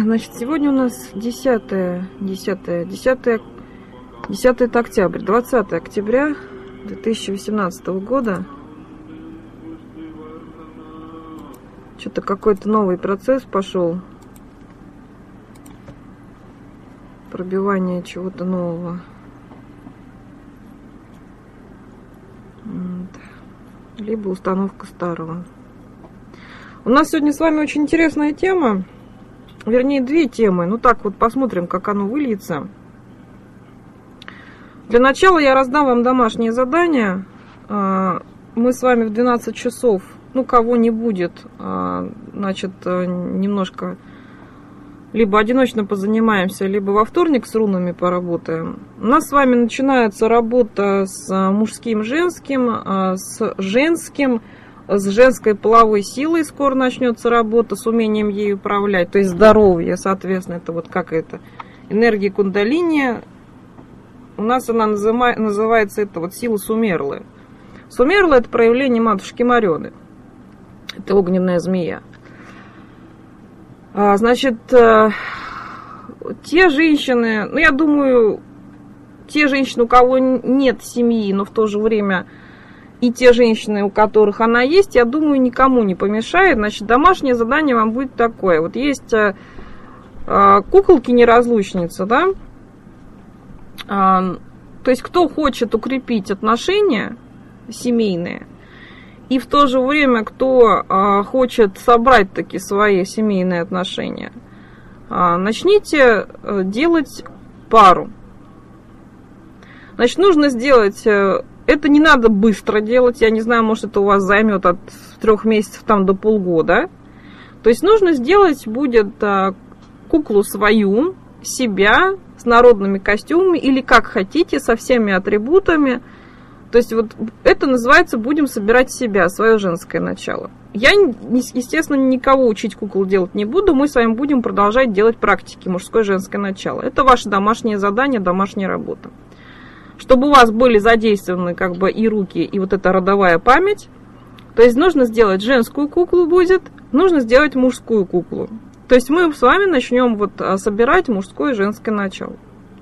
Значит, сегодня у нас 10 это октябрь, 20 октября 2018 года. Что-то какой-то новый процесс пошел. Пробивание чего-то нового. Либо установка старого. У нас сегодня с вами очень интересная тема. Вернее, две темы. Ну так вот, посмотрим, как оно выльется. Для начала я раздам вам домашнее задание. Мы с вами в 12 часов, ну, кого не будет, значит, немножко либо одиночно позанимаемся, либо во вторник с рунами поработаем. У нас с вами начинается работа с мужским, женским, с женским, с женской половой силой. Скоро начнется работа с умением ей управлять, то есть здоровье, соответственно, это вот как это, энергия кундалини. У нас она называется, это вот сила Сумерлы. Сумерла — это проявление матушки Марены. Это огненная змея. Значит, те женщины, ну, я думаю, те женщины, у кого нет семьи, но в то же время и те женщины, у которых она есть, я думаю, никому не помешает. Значит, домашнее задание вам будет такое. Вот есть куколки-неразлучницы, да? То есть, кто хочет укрепить отношения семейные, и в то же время, кто хочет собрать такие свои семейные отношения, начните делать пару. Значит, нужно сделать, это не надо быстро делать, я не знаю, может, это у вас займет от 3 месяцев там, до полгода. То есть нужно сделать будет куклу свою, себя, с народными костюмами, или как хотите, со всеми атрибутами. То есть вот это называется «будем собирать себя», свое женское начало. Я, естественно, никого учить кукол делать не буду. Мы с вами будем продолжать делать практики мужское и женское начало. Это ваше домашнее задание, домашняя работа. Чтобы у вас были задействованы как бы и руки, и вот эта родовая память. То есть нужно сделать женскую куклу будет, нужно сделать мужскую куклу. То есть мы с вами начнем вот собирать мужское и женское начало.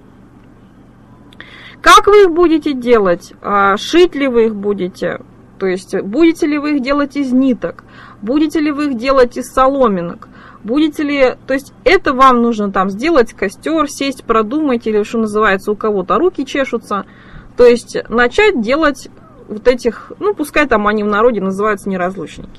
Как вы их будете делать? Шить ли вы их будете? То есть будете ли вы их делать из ниток? Будете ли вы их делать из соломинок? Будете ли... То есть это вам нужно там сделать костер, сесть, продумать, или что называется, у кого-то руки чешутся. То есть начать делать вот этих... Ну, пускай там они в народе называются неразлучники.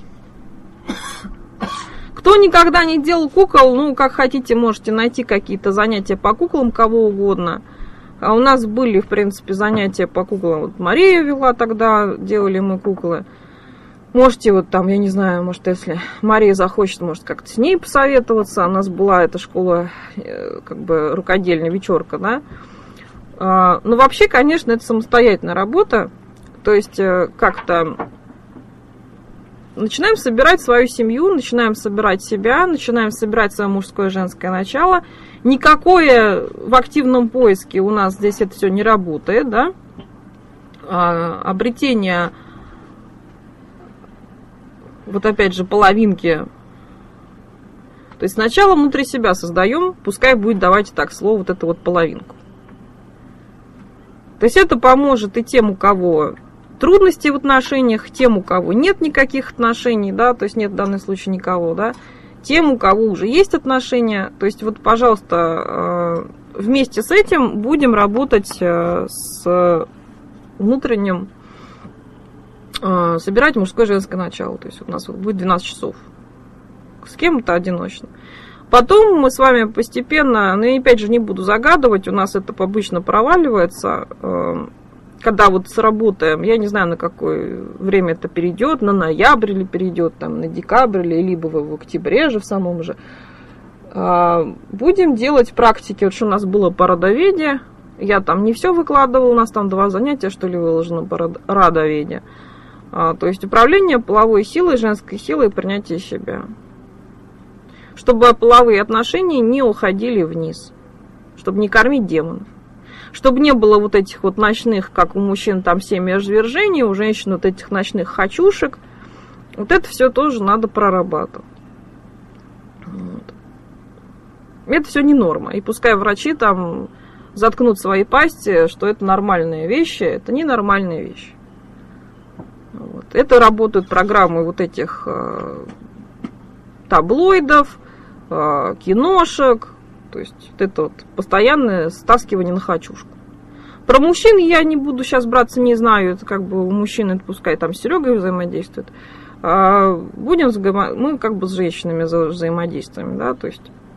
Кто никогда не делал кукол, ну, как хотите, можете найти какие-то занятия по куклам, кого угодно. А у нас были, в принципе, занятия по куклам. Вот Мария вела тогда, делали мы куклы. Можете вот там, я не знаю, может, если Мария захочет, может, как-то с ней посоветоваться. У нас была эта школа, как бы, рукодельная вечерка, да. Но вообще, конечно, это самостоятельная работа. То есть, как-то начинаем собирать свою семью, начинаем собирать себя, начинаем собирать свое мужское и женское начало. Никакое в активном поиске у нас здесь это все не работает, да. Обретение, вот опять же, половинки. То есть сначала внутри себя создаем, пускай будет, давайте так, слово, вот это вот половинку. То есть это поможет и тем, у кого трудности в отношениях, тем, у кого нет никаких отношений, да, то есть нет в данном случае никого, да. Тем, у кого уже есть отношения. То есть вот, пожалуйста, вместе с этим будем работать с внутренним, собирать мужское и женское начало. То есть у нас будет 12 часов. С кем-то одиночно. Потом мы с вами постепенно, но я опять же не буду загадывать, у нас это обычно проваливается. Когда вот сработаем, я не знаю, на какое время это перейдет, на ноябрь или перейдет, там, на декабрь, или либо в октябре же в самом же. Будем делать практики, вот что у нас было по родоведе. Я там не все выкладывала, у нас там 2 занятия, что ли, выложено по родоведе. То есть управление половой силой, женской силой и принятие себя. Чтобы половые отношения не уходили вниз, чтобы не кормить демонов. Чтобы не было вот этих вот ночных, как у мужчин, там 7 межвержений, у женщин вот этих ночных хочушек. Вот это все тоже надо прорабатывать. Вот. Это все не норма. И пускай врачи там заткнут свои пасти, что это нормальные вещи, это не нормальные вещи. Вот. Это работают программы вот этих таблоидов, киношек, то есть вот это вот постоянное стаскивание на хочушку. Про мужчин я не буду сейчас браться, не знаю, это как бы у мужчин, это пускай там с Серегой взаимодействует. Мы как бы с женщинами взаимодействуем, да, то есть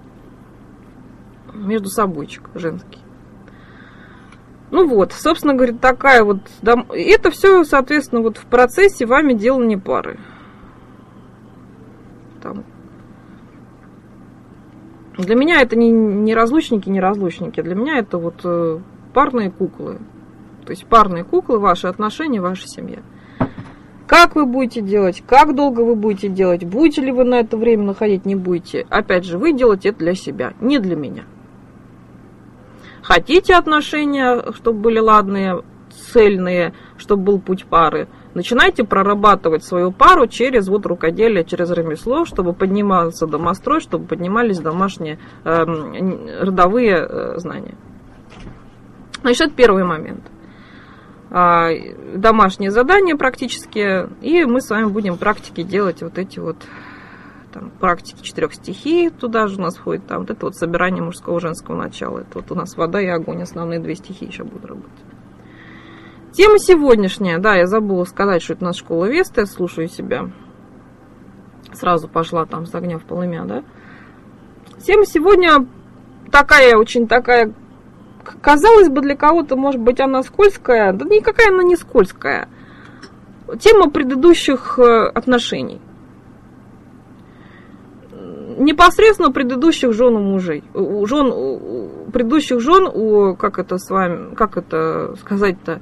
между собойчик женский. Ну вот, собственно говоря, такая вот... Это все, соответственно, вот в процессе вами делание пары. Там. Для меня это не разлучники, не разлучники. Для меня это вот парные куклы. То есть парные куклы, ваши отношения, ваша семья. Как вы будете делать, как долго вы будете делать, будете ли вы на это время находить, не будете. Опять же, вы делаете это для себя, не для меня. Хотите отношения, чтобы были ладные, цельные, чтобы был путь пары, начинайте прорабатывать свою пару через вот рукоделие, через ремесло, чтобы поднимался домострой, чтобы поднимались домашние родовые знания. Значит, это первый момент. Домашние задания практически, и мы с вами будем практики делать вот эти вот там, практики 4 стихий, туда же у нас входит там вот это вот собирание мужского и женского начала. Это вот у нас вода и огонь, основные 2 стихии еще будут работать. Тема сегодняшняя, да, я забыла сказать, что это наша школа Веста, я слушаю себя. Сразу пошла там с огня в полымя, да. Тема сегодня такая, очень такая, казалось бы, для кого-то, может быть, она скользкая, да никакая она не скользкая. Тема предыдущих отношений. Непосредственно предыдущих жен у мужей. Предыдущих жен как это сказать-то,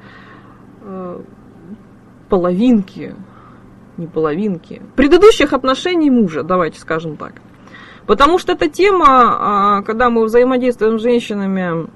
половинки, не половинки. Предыдущих отношений мужа, давайте скажем так. Потому что эта тема, когда мы взаимодействуем с женщинами,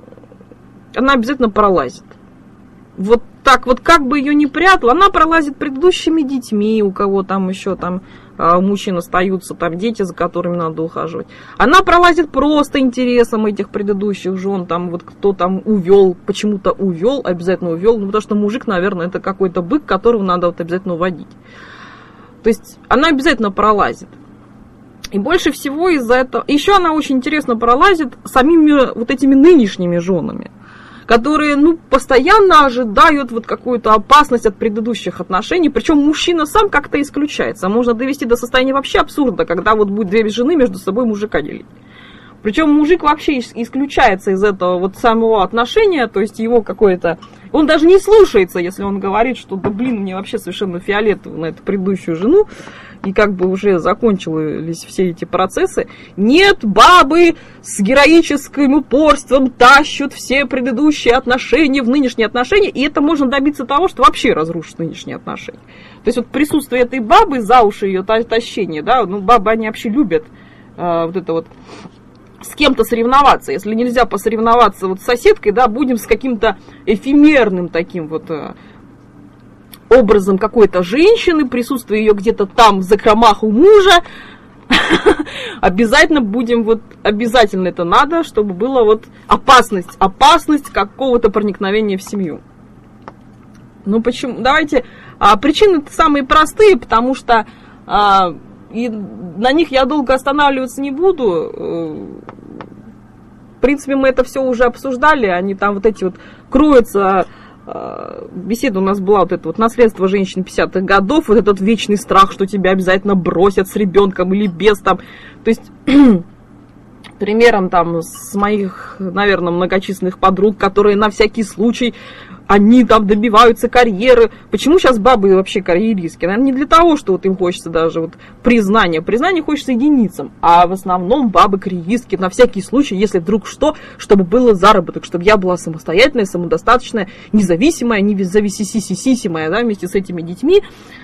она обязательно пролазит. Вот так вот, как бы ее ни прятал, она пролазит предыдущими детьми, у кого там еще там мужчин остаются, там дети, за которыми надо ухаживать. Она пролазит просто интересом этих предыдущих жен, там вот кто там увел, почему-то увел, обязательно увел, ну потому что мужик, наверное, это какой-то бык, которого надо вот обязательно уводить. То есть она обязательно пролазит. И больше всего из-за этого... Еще она очень интересно пролазит самими вот этими нынешними женами, которые, ну, постоянно ожидают вот какую-то опасность от предыдущих отношений. Причем мужчина сам как-то исключается. Можно довести до состояния вообще абсурда, когда вот будет 2 жены между собой мужика делить. Причем мужик вообще исключается из этого вот самого отношения, то есть его какое-то... Он даже не слушается, если он говорит, что да блин, мне вообще совершенно фиолетово на эту предыдущую жену, и как бы уже закончились все эти процессы. Нет, бабы с героическим упорством тащат все предыдущие отношения в нынешние отношения, и это можно добиться того, что вообще разрушит нынешние отношения. То есть вот присутствие этой бабы, за уши ее тащение, да, ну бабы, они вообще любят вот это вот с кем-то соревноваться. Если нельзя посоревноваться вот с соседкой, да, будем с каким-то эфемерным таким вот образом какой-то женщины, присутствие ее где-то там в закромах у мужа. Обязательно будем, вот обязательно это надо, чтобы была вот опасность какого-то проникновения в семью. Ну почему? Давайте, причины самые простые, потому что и на них я долго останавливаться не буду. В принципе, мы это все уже обсуждали, они там вот эти вот кроются. Беседа у нас была вот это вот наследство женщин 50-х годов, вот этот вечный страх, что тебя обязательно бросят с ребенком или без там. То есть примером там с моих, наверное, многочисленных подруг, которые на всякий случай, они там добиваются карьеры. Почему сейчас бабы вообще карьеристки? Наверное, не для того, что вот им хочется даже вот признания. Признание хочется единицам. А в основном бабы карьеристки на всякий случай, если вдруг что, чтобы было заработок, чтобы я была самостоятельная, самодостаточная, независимая, независимая, да, вместе с этими детьми.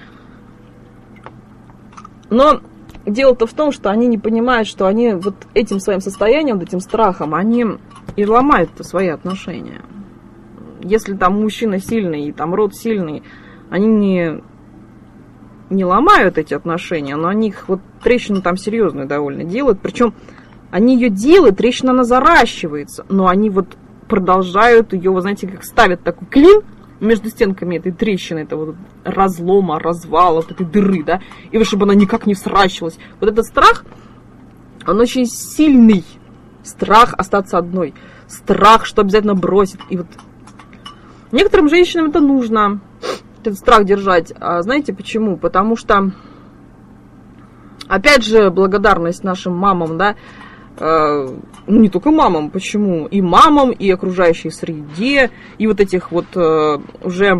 Но дело-то в том, что они не понимают, что они вот этим своим состоянием, вот этим страхом, они и ломают свои отношения. Если там мужчина сильный и там род сильный, они не ломают эти отношения, но они их вот трещину там серьезную довольно делают. Причем Они ее делают, трещина, она заращивается, но они вот продолжают ее, вы знаете, как ставят такой клин между стенками этой трещины, этого вот разлома, развала, вот этой дыры, да, и вот чтобы она никак не сращивалась. Вот этот страх, он очень сильный. Страх остаться одной. Страх, что обязательно бросит. И вот некоторым женщинам это нужно, этот страх держать. А знаете почему? Потому что, опять же, благодарность нашим мамам, да, ну не только мамам, почему? И мамам, и окружающей среде, и вот этих вот уже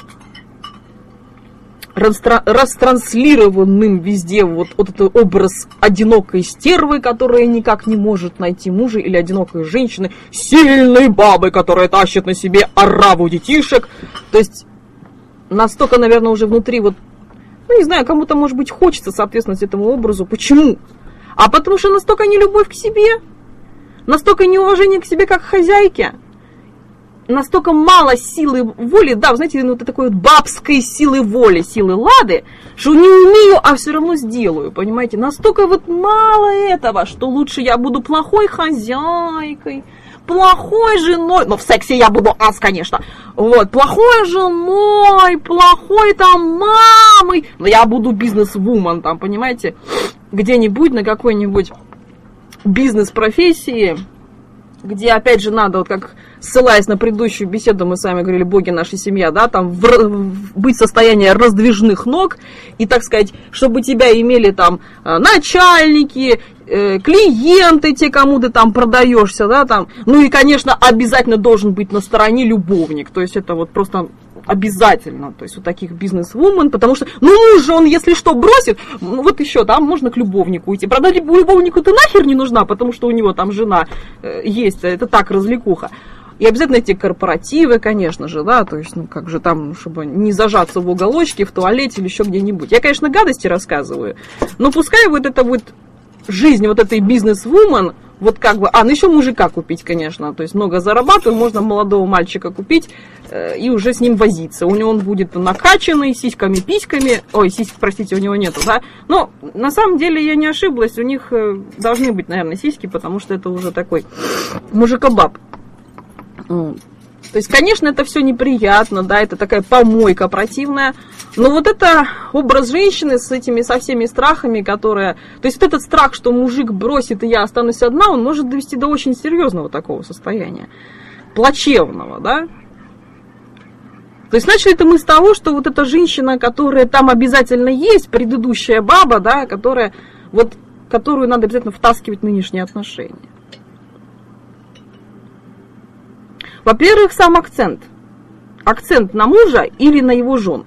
растранслированным везде вот этот образ одинокой стервы, которая никак не может найти мужа, или одинокой женщины, сильной бабы, которая тащит на себе ораву детишек. То есть настолько, наверное, уже внутри вот, ну не знаю, кому-то, может быть, хочется соответствовать этому образу. Почему? А потому что настолько нелюбовь к себе, настолько неуважение к себе как к хозяйке, настолько мало силы воли, да, вы знаете, ну, такой вот бабской силы воли, силы лады, что не умею, а все равно сделаю, понимаете? Настолько вот мало этого, что лучше я буду плохой хозяйкой, плохой женой, но в сексе я буду ас, конечно, вот, плохой женой, плохой там мамой, но я буду бизнес-вумен, там, понимаете, где-нибудь на какой-нибудь бизнес-профессии, где, опять же, надо, вот как ссылаясь на предыдущую беседу, мы с вами говорили, боги, наша семья, да, там быть в состоянии раздвижных ног, и, так сказать, чтобы тебя имели там начальники, клиенты, те, кому ты там продаешься, да, там, ну и, конечно, обязательно должен быть на стороне любовник, то есть это вот просто обязательно, то есть у таких бизнес-вумен, потому что, ну, муж же он, если что, бросит, ну, вот еще, да, можно к любовнику идти. Правда, любовнику ты нахер не нужна, потому что у него там жена есть, это так, развлекуха. И обязательно эти корпоративы, конечно же, да, то есть, ну, как же там, чтобы не зажаться в уголочке, в туалете или еще где-нибудь. Я, конечно, гадости рассказываю, но пускай вот это вот жизнь вот этой бизнес-вумен, вот как бы, ну еще мужика купить, конечно, то есть много зарабатываю, можно молодого мальчика купить и уже с ним возиться. У него он будет накачанный, сиськами, письками, ой, сиськ, простите, у него нету, да, но на самом деле я не ошиблась, у них должны быть, наверное, сиськи, потому что это уже такой мужикобаб. То есть, конечно, это все неприятно, да, это такая помойка противная, но вот это образ женщины с этими, со всеми страхами, которые... То есть, вот этот страх, что мужик бросит, и я останусь одна, он может довести до очень серьезного такого состояния, плачевного, да. То есть, начали это мы с того, что вот эта женщина, которая там обязательно есть, предыдущая баба, да, которая, вот, которую надо обязательно втаскивать в нынешние отношения. Во-первых, сам акцент. Акцент на мужа или на его жен.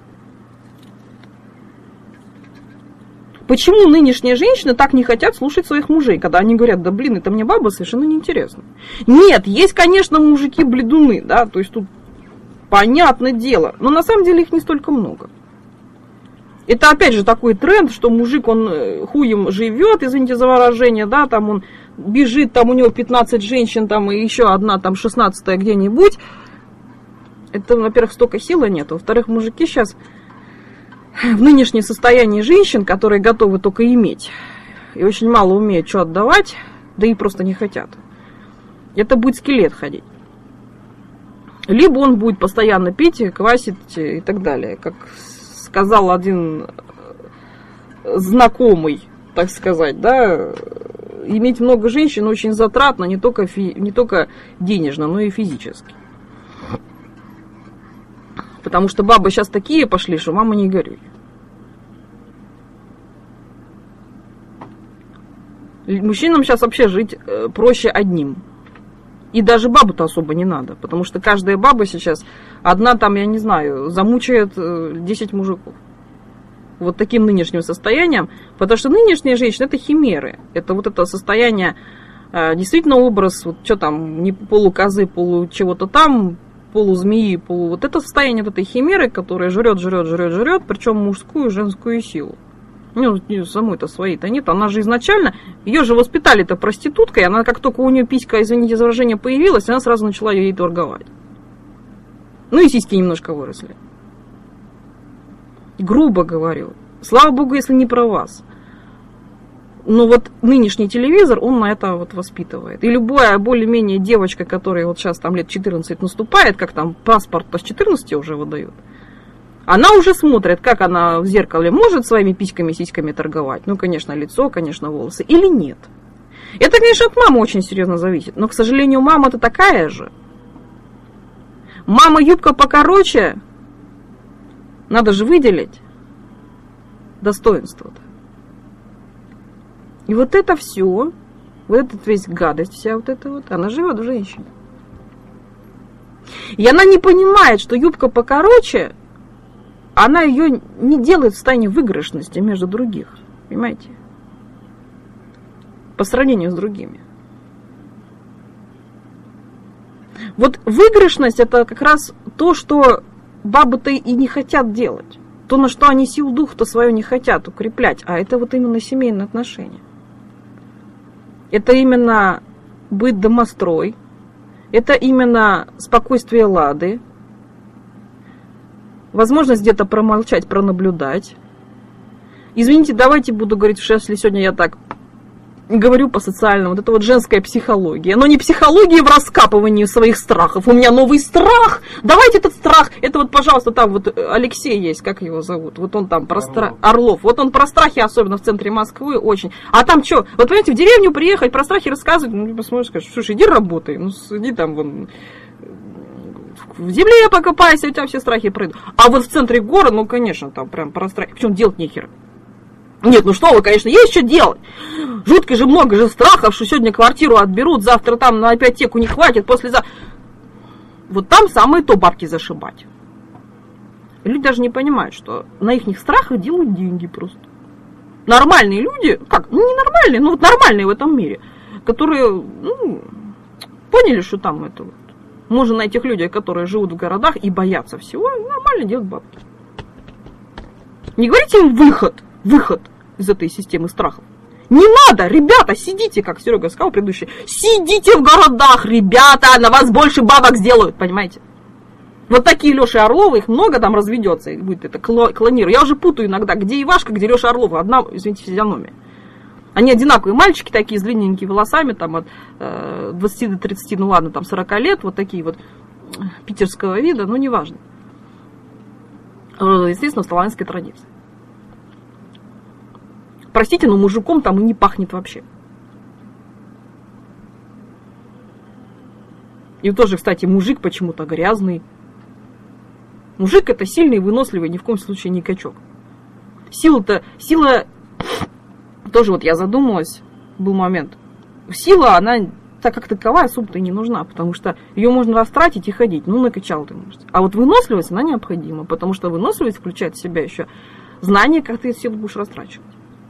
Почему нынешние женщины так не хотят слушать своих мужей, когда они говорят, да блин, это мне баба совершенно неинтересно. Нет, есть, конечно, мужики-бледуны, да, то есть тут понятное дело, но на самом деле их не столько много. Это опять же такой тренд, что мужик, он хуем живет, извините за выражение, да, там он бежит, там у него 15 женщин, там и еще одна, там 16-я где-нибудь. Это, во-первых, столько силы нет. Во-вторых, мужики сейчас в нынешнем состоянии женщин, которые готовы только иметь, и очень мало умеют что отдавать, да и просто не хотят. Это будет скелет ходить. Либо он будет постоянно пить, квасить и так далее. Как сказал один знакомый, так сказать, да, иметь много женщин очень затратно, не только денежно, но и физически. Потому что бабы сейчас такие пошли, что мама не горюй. Мужчинам сейчас вообще жить проще одним. И даже бабу-то особо не надо, потому что каждая баба сейчас, одна там, я не знаю, замучает 10 мужиков. Вот таким нынешним состоянием, потому что нынешние женщины это химеры, это вот это состояние, действительно образ, вот что там, не полукозы, полу чего-то там, полузмеи, вот это состояние вот этой химеры, которая жрет, причем мужскую и женскую силу. Ну, самой-то своей-то нет, она же изначально, ее же воспитали-то проституткой, она как только у нее писька, извините за выражение, появилась, она сразу начала ей торговать. Ну и сиськи немножко выросли. Грубо говорю. Слава богу, если не про вас. Но вот нынешний телевизор, он на это вот воспитывает. И любая более-менее девочка, которая вот сейчас там лет 14 наступает, как там паспорт-то с 14 уже выдают, она уже смотрит, как она в зеркале может своими письками, сиськами торговать. Ну, конечно, лицо, конечно, волосы. Или нет. Это, конечно, от мамы очень серьезно зависит. Но, к сожалению, мама-то такая же. Мама юбка покороче, надо же выделить достоинство-то. И вот это все, вот эта весь гадость вся вот эта вот, она живет в женщине. И она не понимает, что юбка покороче, она ее не делает в состоянии выигрышности между других. Понимаете? По сравнению с другими. Вот выигрышность это как раз то, что бабы-то и не хотят делать. То, на что они сил духа-то свое не хотят укреплять. А это вот именно семейные отношения. Это именно быт домострой. Это именно спокойствие лады. Возможность где-то промолчать, пронаблюдать. Извините, давайте буду говорить, что если сегодня я так говорю по-социальному, вот это вот женская психология. Но не психология в раскапывании своих страхов. У меня новый страх. Давайте этот страх. Это вот, пожалуйста, там вот Алексей есть, как его зовут? Вот он там про страх. Орлов. Вот он про страхи, особенно в центре Москвы, очень. А там что? Вот понимаете, в деревню приехать, про страхи рассказывать, ну, посмотришь, скажешь, слушай, иди работай. Ну, иди там вон в земле покопайся, у тебя все страхи пройдут. А вот в центре города, ну, конечно, там прям про страхи. Причем делать нехера. Нет, ну что вы, конечно, есть что делать. Жутко же много же страхов, что сегодня квартиру отберут, завтра там на ипотеку не хватит, послезавтра. Вот там самое то бабки зашибать. Люди даже не понимают, что на их страхах делают деньги просто. Нормальные люди, как, ну не нормальные, но вот нормальные в этом мире, которые, ну, поняли, что там это вот. Можно на этих людях, которые живут в городах и боятся всего, нормально делать бабки. Не говорите им выход из этой системы страхов. Не надо, ребята, сидите, как Серега сказал предыдущий, сидите в городах, ребята, на вас больше бабок сделают, понимаете? Вот такие Леши Орловы, их много там разведется, и будет это клонировать. Я уже путаю иногда, где Ивашка, где Леша Орлова, одна, извините, физиономия. Они одинаковые мальчики такие, с длинненькими волосами, там от 20 до 30, ну ладно, там 40 лет, вот такие вот питерского вида, ну неважно. Естественно, в славянской традиции. Простите, но мужиком там и не пахнет вообще. И тоже, кстати, мужик почему-то грязный. Мужик это сильный, выносливый, ни в коем случае не качок. Сила, тоже вот я задумалась, был момент. Сила, она так как таковая особо-то и не нужна, потому что ее можно растратить и ходить. Ну, накачал ты можешь. А вот выносливость, она необходима, потому что выносливость включает в себя еще знание, как ты эту силу будешь растрачивать.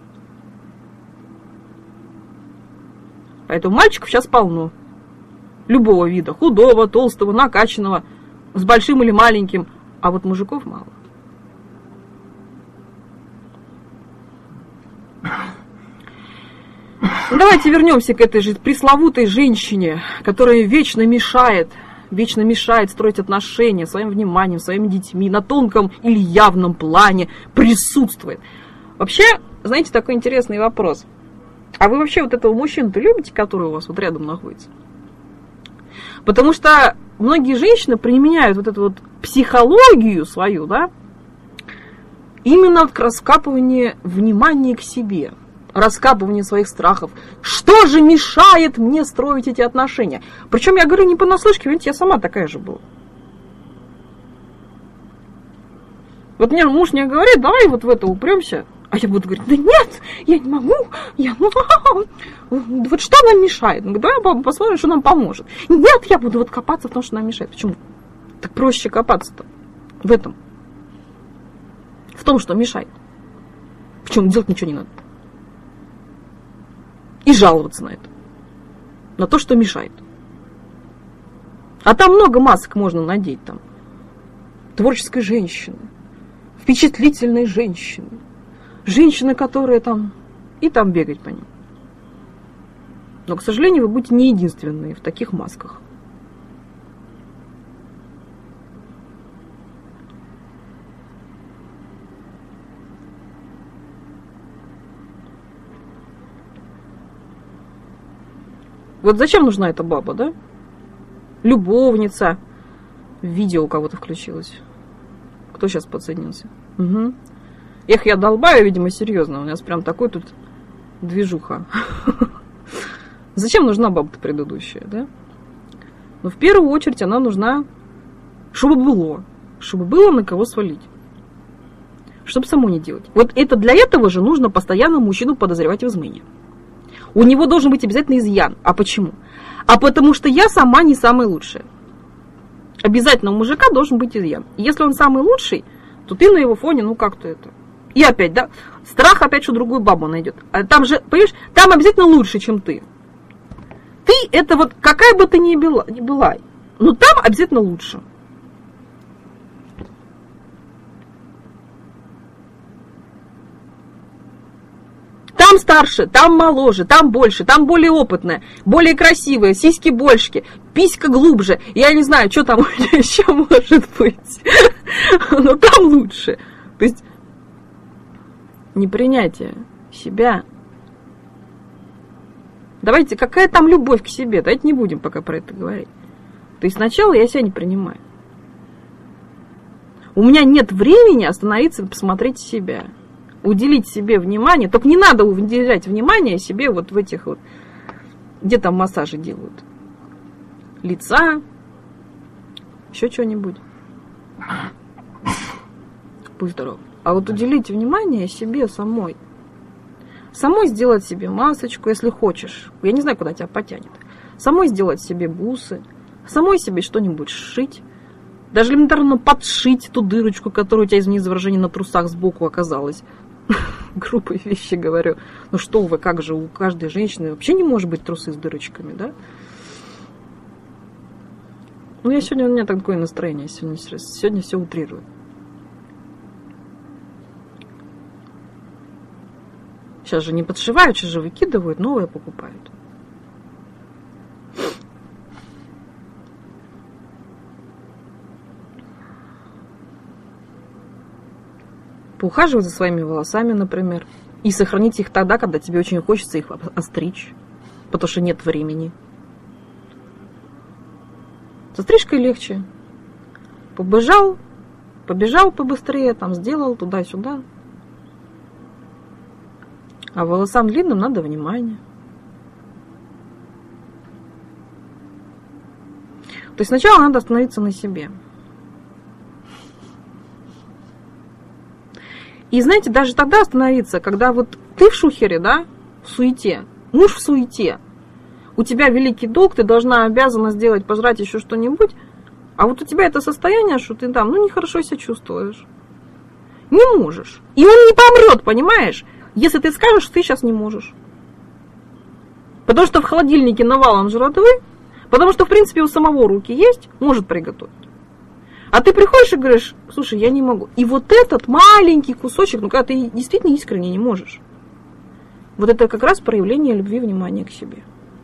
Поэтому мальчиков сейчас полно. Любого вида. Худого, толстого, накачанного, с большим или маленьким. А вот мужиков мало. Давайте вернемся к этой же пресловутой женщине, которая вечно мешает строить отношения своим вниманием, своими детьми, на тонком или явном плане присутствует. Вообще, знаете, такой интересный вопрос. А вы вообще вот этого мужчину-то любите, который у вас вот рядом находится? Потому что многие женщины применяют вот эту вот психологию свою, да, именно к раскапыванию внимания к себе, раскапыванию своих страхов. Что же мешает мне строить эти отношения? Причем я говорю не понаслышке, ведь я сама такая же была. Вот мне муж мне говорит, давай вот в это упремся. А я буду говорить, да нет, я не могу, вот что нам мешает? Ну, давай посмотрим, что нам поможет. Нет, я буду вот копаться в том, что нам мешает. Почему? Так проще копаться-то в этом. В том, что мешает. Причем делать ничего не надо. И жаловаться на это. На то, что мешает. А там много масок можно надеть там. Творческой женщины. Впечатлительной женщины. Женщины, которые там, и там бегать по ним. Но, к сожалению, вы будете не единственные в таких масках. Вот зачем нужна эта баба, да? Любовница. Видео у кого-то включилось. Кто сейчас подсоединился? Угу. Эх, я долбаю, видимо, серьезно. У нас прям такой тут движуха. Зачем нужна баба-то предыдущая, да? Ну, в первую очередь она нужна, чтобы было. Чтобы было на кого свалить. Чтобы самой не делать. Вот это для этого же нужно постоянно мужчину подозревать в измене. У него должен быть обязательно изъян. А почему? А потому что я сама не самая лучшая. Обязательно у мужика должен быть изъян. Если он самый лучший, то ты на его фоне, ну как-то это. И опять, да, страх опять, что другую бабу найдет. А там же, понимаешь, там обязательно лучше, чем ты. Ты это вот, какая бы ты ни была, но там обязательно лучше. Там старше, там моложе, там больше, там более опытная, более красивая, сиськи больше, писька глубже. Я не знаю, что там еще может быть. Но там лучше. То есть непринятие себя. Давайте, какая там любовь к себе? Давайте не будем пока про это говорить. То есть сначала я себя не принимаю. У меня нет времени остановиться и посмотреть себя. Уделить себе внимание. Только не надо уделять внимание себе вот в этих вот, где там массажи делают. Лица, еще что-нибудь. Будь здоров. А вот уделить внимание себе самой. Самой сделать себе масочку, если хочешь. Я не знаю, куда тебя потянет. Самой сделать себе бусы. Самой себе что-нибудь сшить. Даже элементарно подшить ту дырочку, которая у тебя, извини за выражение, на трусах сбоку оказалась. Грубые вещи говорю. Ну что вы, как же, у каждой женщины вообще не может быть трусы с дырочками, да? Ну, я сегодня, у меня такое настроение, сегодня все утрирую. Сейчас же не подшивают, сейчас же выкидывают, новое покупают. Поухаживать за своими волосами, например. И сохранить их тогда, когда тебе очень хочется их остричь. Потому что нет времени. Со стрижкой легче. Побежал побыстрее, там сделал туда-сюда. А волосам длинным надо внимание. То есть сначала надо остановиться на себе. И знаете, даже тогда остановиться, когда вот ты в шухере, да, в суете, муж в суете, у тебя великий долг, ты обязана сделать, пожрать еще что-нибудь, а вот у тебя это состояние, что ты там, нехорошо себя чувствуешь. Не можешь. И он не помрет, понимаешь, если ты скажешь, что ты сейчас не можешь. Потому что в холодильнике навалом жратвы, потому что, в принципе, у самого руки есть, может приготовить. А ты приходишь и говоришь, слушай, я не могу. И вот этот маленький кусочек, когда ты действительно искренне не можешь, вот это как раз проявление любви и внимания к себе.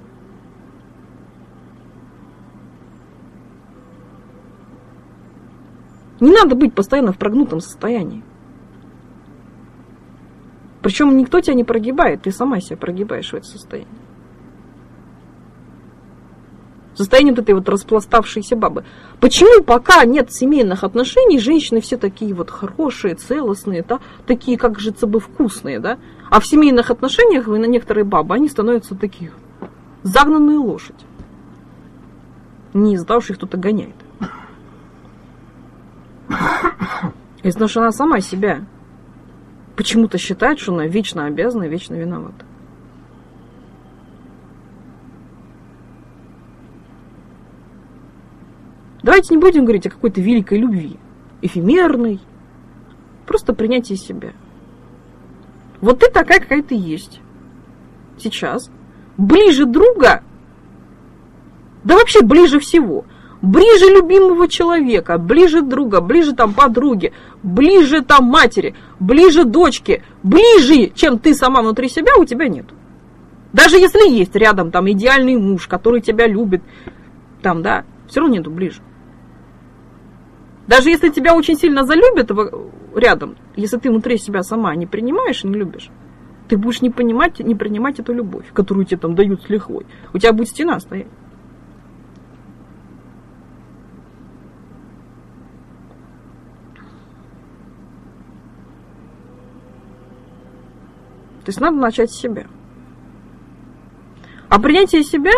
Не надо быть постоянно в прогнутом состоянии. Причем никто тебя не прогибает, ты сама себя прогибаешь в это состояние. Состояние вот этой вот распластавшейся бабы. Почему пока нет семейных отношений, женщины все такие вот хорошие, целостные, да, такие, как же бы вкусные, да? А в семейных отношениях на некоторые бабы, они становятся такие загнанные лошадь. Не из-за того, что их кто-то гоняет. Из-за того, что она сама себя почему-то считает, что она вечно обязана и вечно виновата. Давайте не будем говорить о какой-то великой любви, эфемерной, просто принятие себя. Вот ты такая, какая ты есть. Сейчас. Ближе друга, да вообще ближе всего. Ближе любимого человека, ближе друга, ближе там подруги, ближе там матери, ближе дочки, ближе, чем ты сама внутри себя, у тебя нет. Даже если есть рядом там идеальный муж, который тебя любит, там, да, все равно нету ближе. Даже если тебя очень сильно залюбят рядом, если ты внутри себя сама не принимаешь и не любишь, ты будешь не принимать эту любовь, которую тебе там дают с лихвой. У тебя будет стена стоять. То есть надо начать с себя. А принятие себя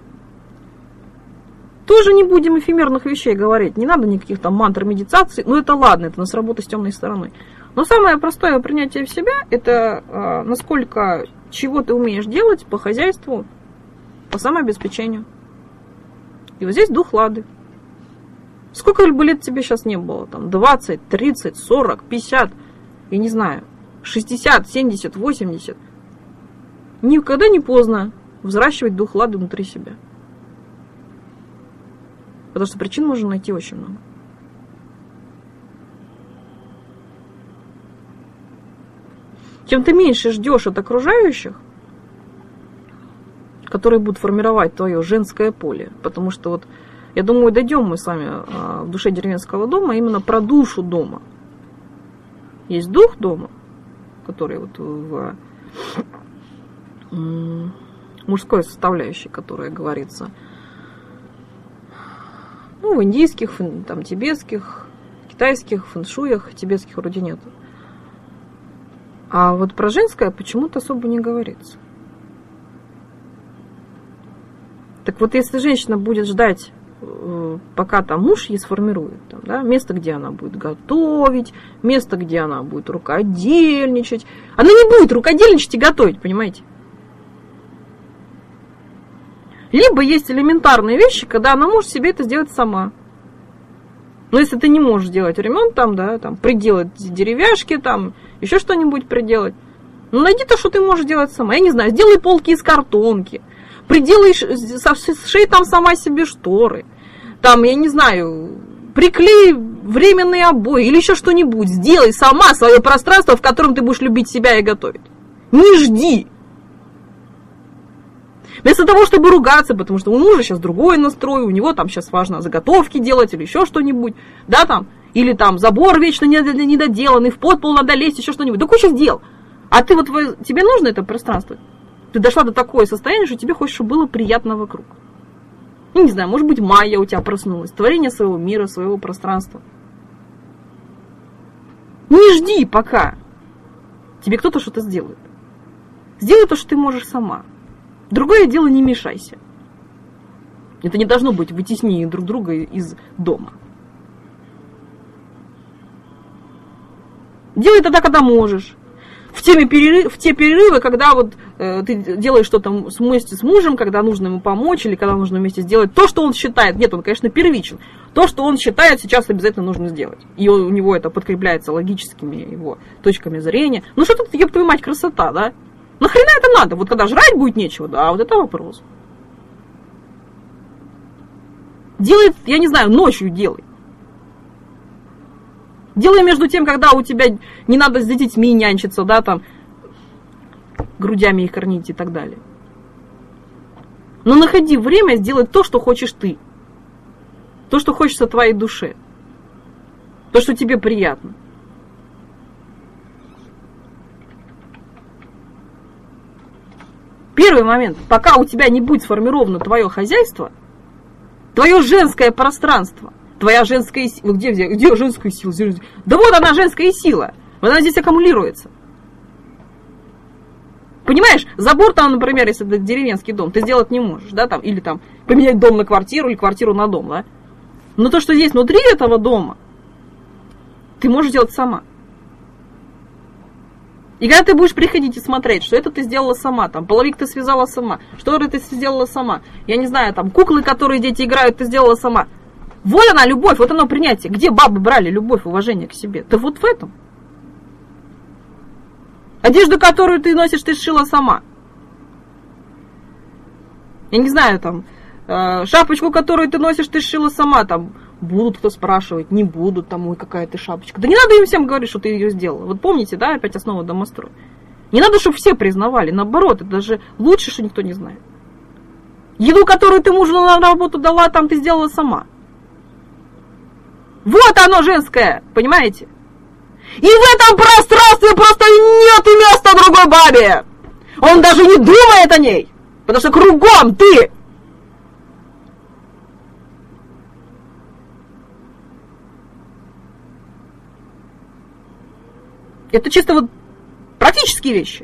тоже не будем эфемерных вещей говорить. Не надо никаких там мантр, медитаций. Ну это ладно, это у нас работа с темной стороной. Но самое простое принятие в себя, это насколько, чего ты умеешь делать по хозяйству, по самообеспечению. И вот здесь дух Лады. Сколько бы лет тебе сейчас не было? Там 20, 30, 40, 50, я не знаю, 60, 70, 80. Никогда не поздно взращивать дух Лады внутри себя. Потому что причин можно найти очень много. Чем ты меньше ждешь от окружающих, которые будут формировать твое женское поле. Потому что вот, я думаю, дойдем мы с вами в душе деревенского дома именно про душу дома. Есть дух дома, который вот в мужской составляющей, которая говорится, ну, в индийских, там, тибетских, китайских фэншуях, тибетских вроде нет. А вот про женское почему-то особо не говорится. Так вот, если женщина будет ждать, пока там муж ей сформирует, там, да, место, где она будет готовить, место, где она будет рукодельничать, она не будет рукодельничать и готовить, понимаете? Либо есть элементарные вещи, когда она может себе это сделать сама. Но если ты не можешь делать ремонт, там, да, там, приделать деревяшки, там, еще что-нибудь приделать, ну, найди то, что ты можешь делать сама. Я не знаю, сделай полки из картонки, приделай, сшей там сама себе шторы, там, я не знаю, приклей временные обои или еще что-нибудь. Сделай сама свое пространство, в котором ты будешь любить себя и готовить. Не жди. Вместо того, чтобы ругаться, потому что у мужа сейчас другой настрой, у него там сейчас важно заготовки делать или еще что-нибудь, да, там, или там забор вечно недоделанный, в подпол надо лезть, еще что-нибудь, да куча дел. А ты вот, тебе нужно это пространство? Ты дошла до такого состояния, что тебе хочешь, чтобы было приятно вокруг. Я не знаю, может быть, майя у тебя проснулась, творение своего мира, своего пространства. Не жди пока тебе кто-то что-то сделает. Сделай то, что ты можешь сама. Другое дело, не мешайся. Это не должно быть вытеснение друг друга из дома. Делай тогда, когда можешь. В те перерывы, когда вот ты делаешь что-то вместе с мужем, когда нужно ему помочь, или когда нужно вместе сделать то, что он считает. Нет, он, конечно, первичен. То, что он считает, сейчас обязательно нужно сделать. И у него это подкрепляется логическими его точками зрения. Ну что тут, ёб твою мать, красота, да? Нахрена это надо? Вот когда жрать будет нечего, да, вот это вопрос. Делай, я не знаю, ночью делай. Делай между тем, когда у тебя не надо с детьми нянчиться, да, там, грудями их кормить и так далее. Но находи время сделать то, что хочешь ты. То, что хочется твоей душе. То, что тебе приятно. Первый момент, пока у тебя не будет сформировано твое хозяйство, твое женское пространство, твоя женская сила. Где женская сила? Да вот она, женская сила. Она здесь аккумулируется. Понимаешь, забор там, например, если это деревенский дом, ты сделать не можешь, да, там, или там поменять дом на квартиру, или квартиру на дом, да. Но то, что есть внутри этого дома, ты можешь делать сама. И когда ты будешь приходить и смотреть, что это ты сделала сама, там, половик ты связала сама, шторы ты сделала сама, я не знаю, там, куклы, которые дети играют, ты сделала сама. Вот она, любовь, вот оно принятие. Где бабы брали любовь, уважение к себе? Да вот в этом. Одежду, которую ты носишь, ты сшила сама. Я не знаю, там, шапочку, которую ты носишь, ты сшила сама, там, будут кто спрашивать, не будут, там, ой, какая ты шапочка. Да не надо им всем говорить, что ты ее сделала. Вот помните, да, опять основа домостроя. Не надо, чтобы все признавали, наоборот, это даже лучше, что никто не знает. Еду, которую ты мужу на работу дала, там ты сделала сама. Вот оно женское, понимаете? И в этом пространстве просто нет места другой бабе. Он даже не думает о ней, потому что кругом ты. Это чисто вот практические вещи.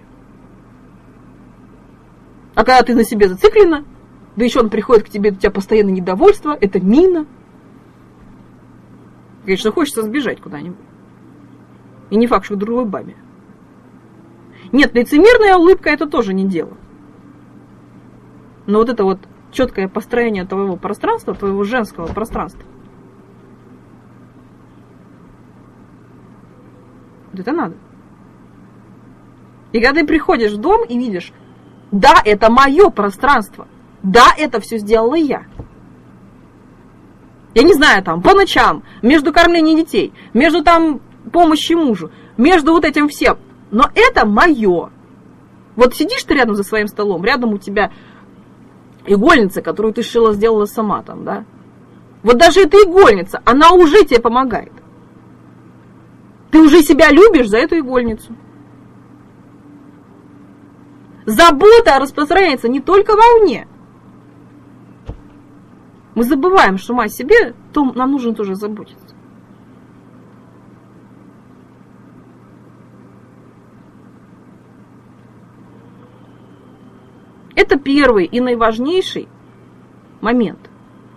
А когда ты на себе зациклена, да еще он приходит к тебе, у тебя постоянно недовольство, это мина. Конечно, хочется сбежать куда-нибудь. И не факт, что к другой бабе. Нет, лицемерная улыбка это тоже не дело. Но вот это вот четкое построение твоего пространства, твоего женского пространства, вот это надо. И когда ты приходишь в дом и видишь, да, это мое пространство, да, это все сделала я. Я не знаю, там, по ночам, между кормлением детей, между там помощью мужу, между вот этим всем. Но это мое. Вот сидишь ты рядом за своим столом, рядом у тебя игольница, которую ты шила, сделала сама там, да? Вот даже эта игольница, она уже тебе помогает. Ты уже себя любишь за эту игольницу. Забота распространяется не только вовне. Мы забываем, что мы о себе, то нам нужно тоже заботиться. Это первый и наиважнейший момент.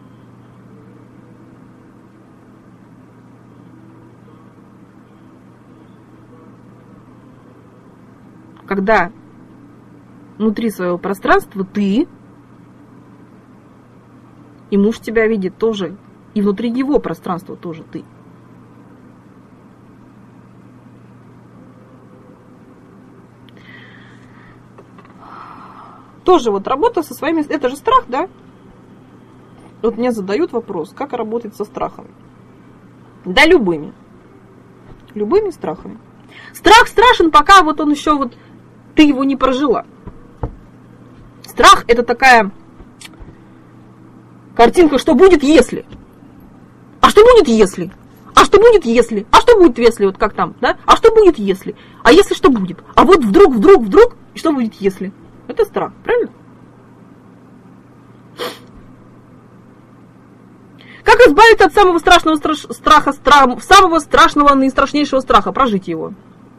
Когда внутри своего пространства ты, и муж тебя видит тоже, и внутри его пространства тоже ты. Тоже вот работа со своими... Это же страх, да? Вот мне задают вопрос, как работать со страхами. Да, любыми. Любыми страхами. Страх страшен, пока вот он еще вот... Ты его не прожила. Страх это такая картинка, что будет, если. А что будет, если? А что будет, если? А что будет, если? Вот как там, да? А что будет, если? А если что будет? А вот вдруг, что будет, если? Это страх, правильно? Как избавиться от самого страшного страха, самого страшного, наистрашнейшего страха? Прожить его.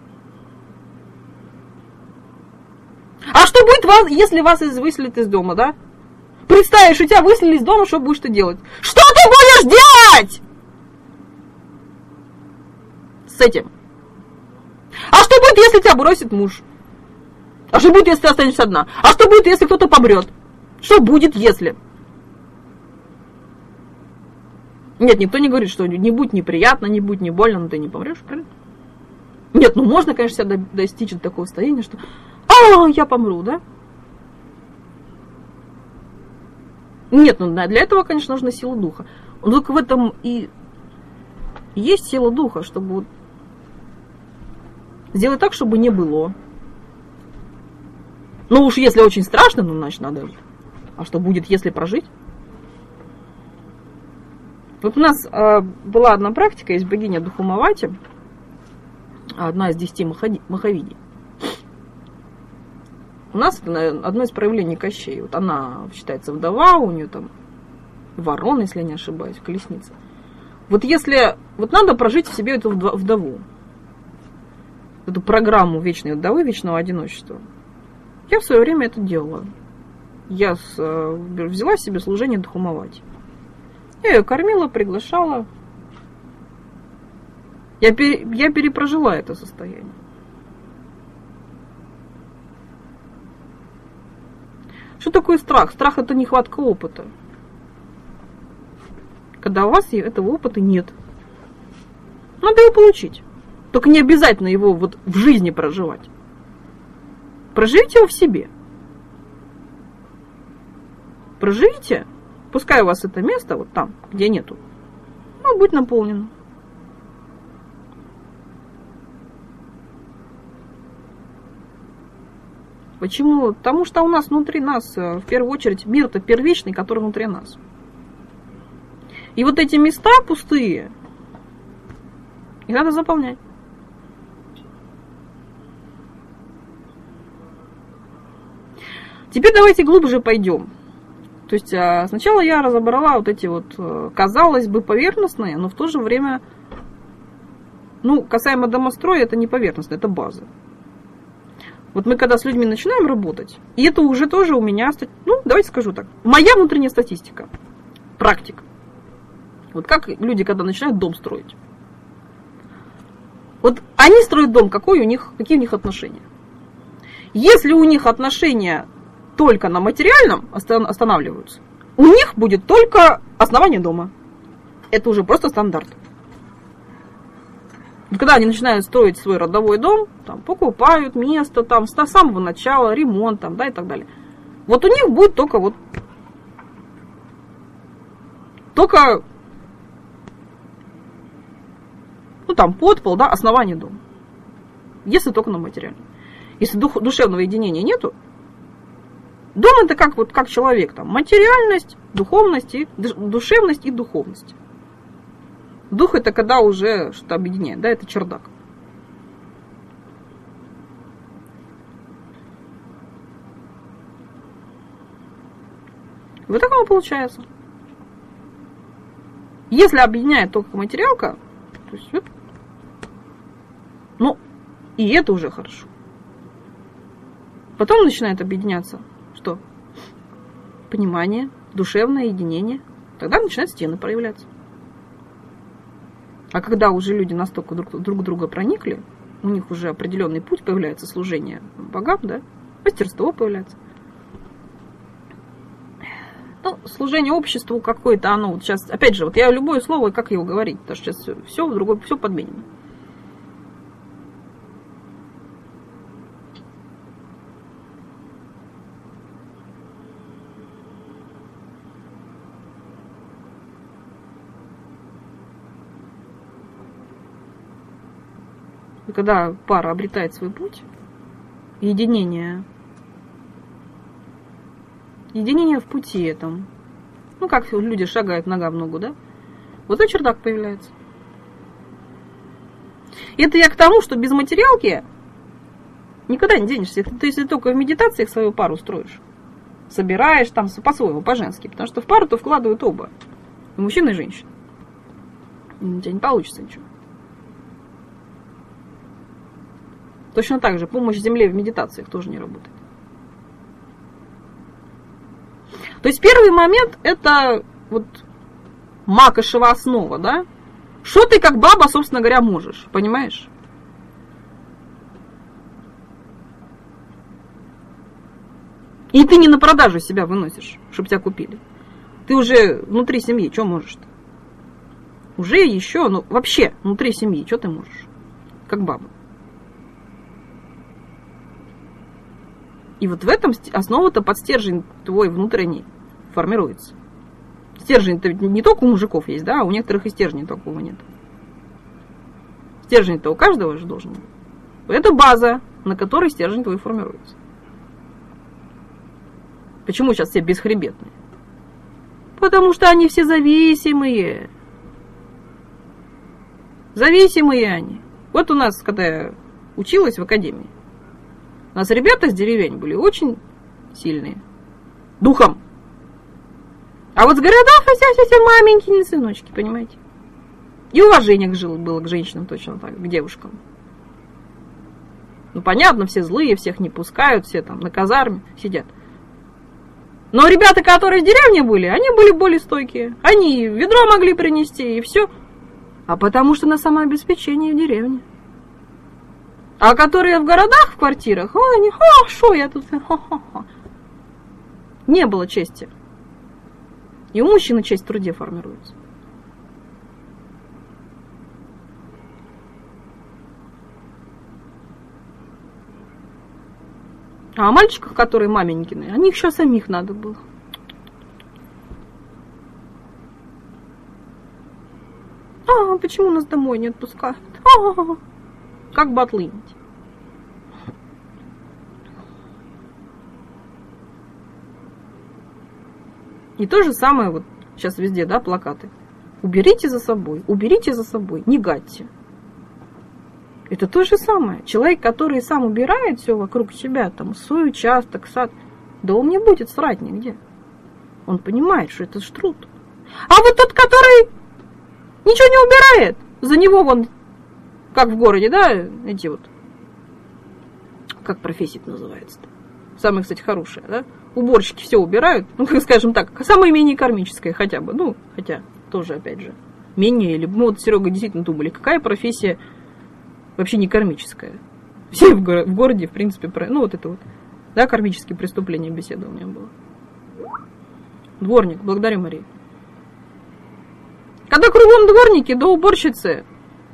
А что будет, если вас выселят из дома, да? Представишь, у тебя выселили из дома, что будешь ты делать? Что ты будешь делать? С этим. А что будет, если тебя бросит муж? А что будет, если ты останешься одна? А что будет, если кто-то помрет? Что будет, если? Нет, никто не говорит, что не будь неприятно, не будь не больно, но ты не помрешь, правильно? Нет, ну можно, конечно, себя достичь до такого состояния, что я помру, да? Нет, ну для этого, конечно, нужна сила духа. Но только в этом и есть сила духа, чтобы вот сделать так, чтобы не было. Ну уж если очень страшно, ну значит надо. А что будет, если прожить? Вот у нас была одна практика, есть богиня Духумавати, одна из 10 махавидий. У нас это одно из проявлений Кощей. Вот она считается вдова, у нее там ворона, если я не ошибаюсь, колесница. Вот если... Вот надо прожить в себе эту вдову. Эту программу вечной вдовы, вечного одиночества. Я в свое время это делала. Я взяла себе служение Духумавати. Я ее кормила, приглашала. Я перепрожила это состояние. Что такое страх? Страх это нехватка опыта. Когда у вас этого опыта нет. Надо его получить. Только не обязательно его вот в жизни проживать. Проживите его в себе. Проживите. Пускай у вас это место вот там, где нету. Ну, будет наполнено. Почему? Потому что у нас внутри нас, в первую очередь, мир-то первичный, который внутри нас. И вот эти места пустые, их надо заполнять. Теперь давайте глубже пойдем. То есть сначала я разобрала вот эти вот, казалось бы, поверхностные, но в то же время, ну, касаемо домостроя, это не поверхностно, это база. Вот мы когда с людьми начинаем работать, и это уже тоже у меня, ну, давайте скажу так, моя внутренняя статистика, практика. Вот как люди, когда начинают дом строить. Вот они строят дом, какие у них отношения. Если у них отношения только на материальном останавливаются, у них будет только основание дома. Это уже просто стандарт. Когда они начинают строить свой родовой дом, там, покупают место там, с самого начала, ремонт там, да, и так далее. Вот у них будет только ну там подпол, да, основание дома. Если только на материальном. Если душевного единения нету, дом это как человек, там, материальность, душевность и духовность. Дух это когда уже что-то объединяет, да, это чердак. Вот так оно получается. Если объединяет только материалка, то есть, ну, и это уже хорошо. Потом начинает объединяться что? Понимание, душевное единение. Тогда начинают стены проявляться. А когда уже люди настолько друг друга проникли, у них уже определенный путь появляется, служение богам, да, мастерство появляется. Ну, служение обществу какое-то, оно вот сейчас, опять же, вот я любое слово, как его говорить, потому что сейчас все подменено. И когда пара обретает свой путь, единение в пути этом, ну как люди шагают нога в ногу, да, вот и чердак появляется. И это я к тому, что без материалки никогда не денешься. Ты если только в медитациях свою пару строишь, собираешь там по-своему, по-женски, потому что в пару-то вкладывают оба, и мужчина, и женщина. У тебя не получится ничего. Точно так же помощь Земле в медитациях тоже не работает. То есть первый момент это вот макошева основа, да? Что ты как баба, собственно говоря, можешь, понимаешь? И ты не на продажу себя выносишь, чтобы тебя купили. Ты уже внутри семьи, что можешь-то? Уже еще, ну вообще внутри семьи, что ты можешь? Как баба. И вот в этом основа-то под стержень твой внутренний формируется. Стержень-то не только у мужиков есть, да, а у некоторых и стержней такого нет. Стержень-то у каждого же должен быть. Это база, на которой стержень твой формируется. Почему сейчас все бесхребетные? Потому что они все зависимые. Зависимые они. Вот у нас, когда я училась в академии, у нас ребята с деревень были очень сильные. Духом. А вот с городов все маменькие сыночки, понимаете? И уважение было к женщинам точно так, к девушкам. Ну, понятно, все злые, всех не пускают, все там на казарме сидят. Но ребята, которые в деревне были, они были более стойкие. Они ведро могли принести, и все. А потому что на самообеспечение в деревне. А которые в городах, в квартирах, они, шо я тут, не было чести. И у мужчины честь в труде формируется. А о мальчиках, которые маменькины, о них сейчас самих надо было. Почему нас домой не отпускают? Как бы отлынить. И то же самое вот сейчас везде, да, плакаты. Уберите за собой, не гадьте. Это то же самое. Человек, который сам убирает все вокруг себя, там, свой участок, сад, Да он не будет срать нигде. Он понимает, что это ж труд. А вот тот, который ничего не убирает, за него вон, как в городе, да, эти вот, как профессия называется-то? Самая, кстати, хорошая, да? Уборщики все убирают, ну, скажем так, самое менее кармическое хотя бы, ну, хотя тоже, опять же, менее, или, ну, вот Серега действительно думали, какая профессия вообще не кармическая. Все в городе, в принципе, ну, вот это вот, да, кармические преступления беседа у меня было. Дворник, благодарю, Мария. Когда кругом дворники, да уборщицы.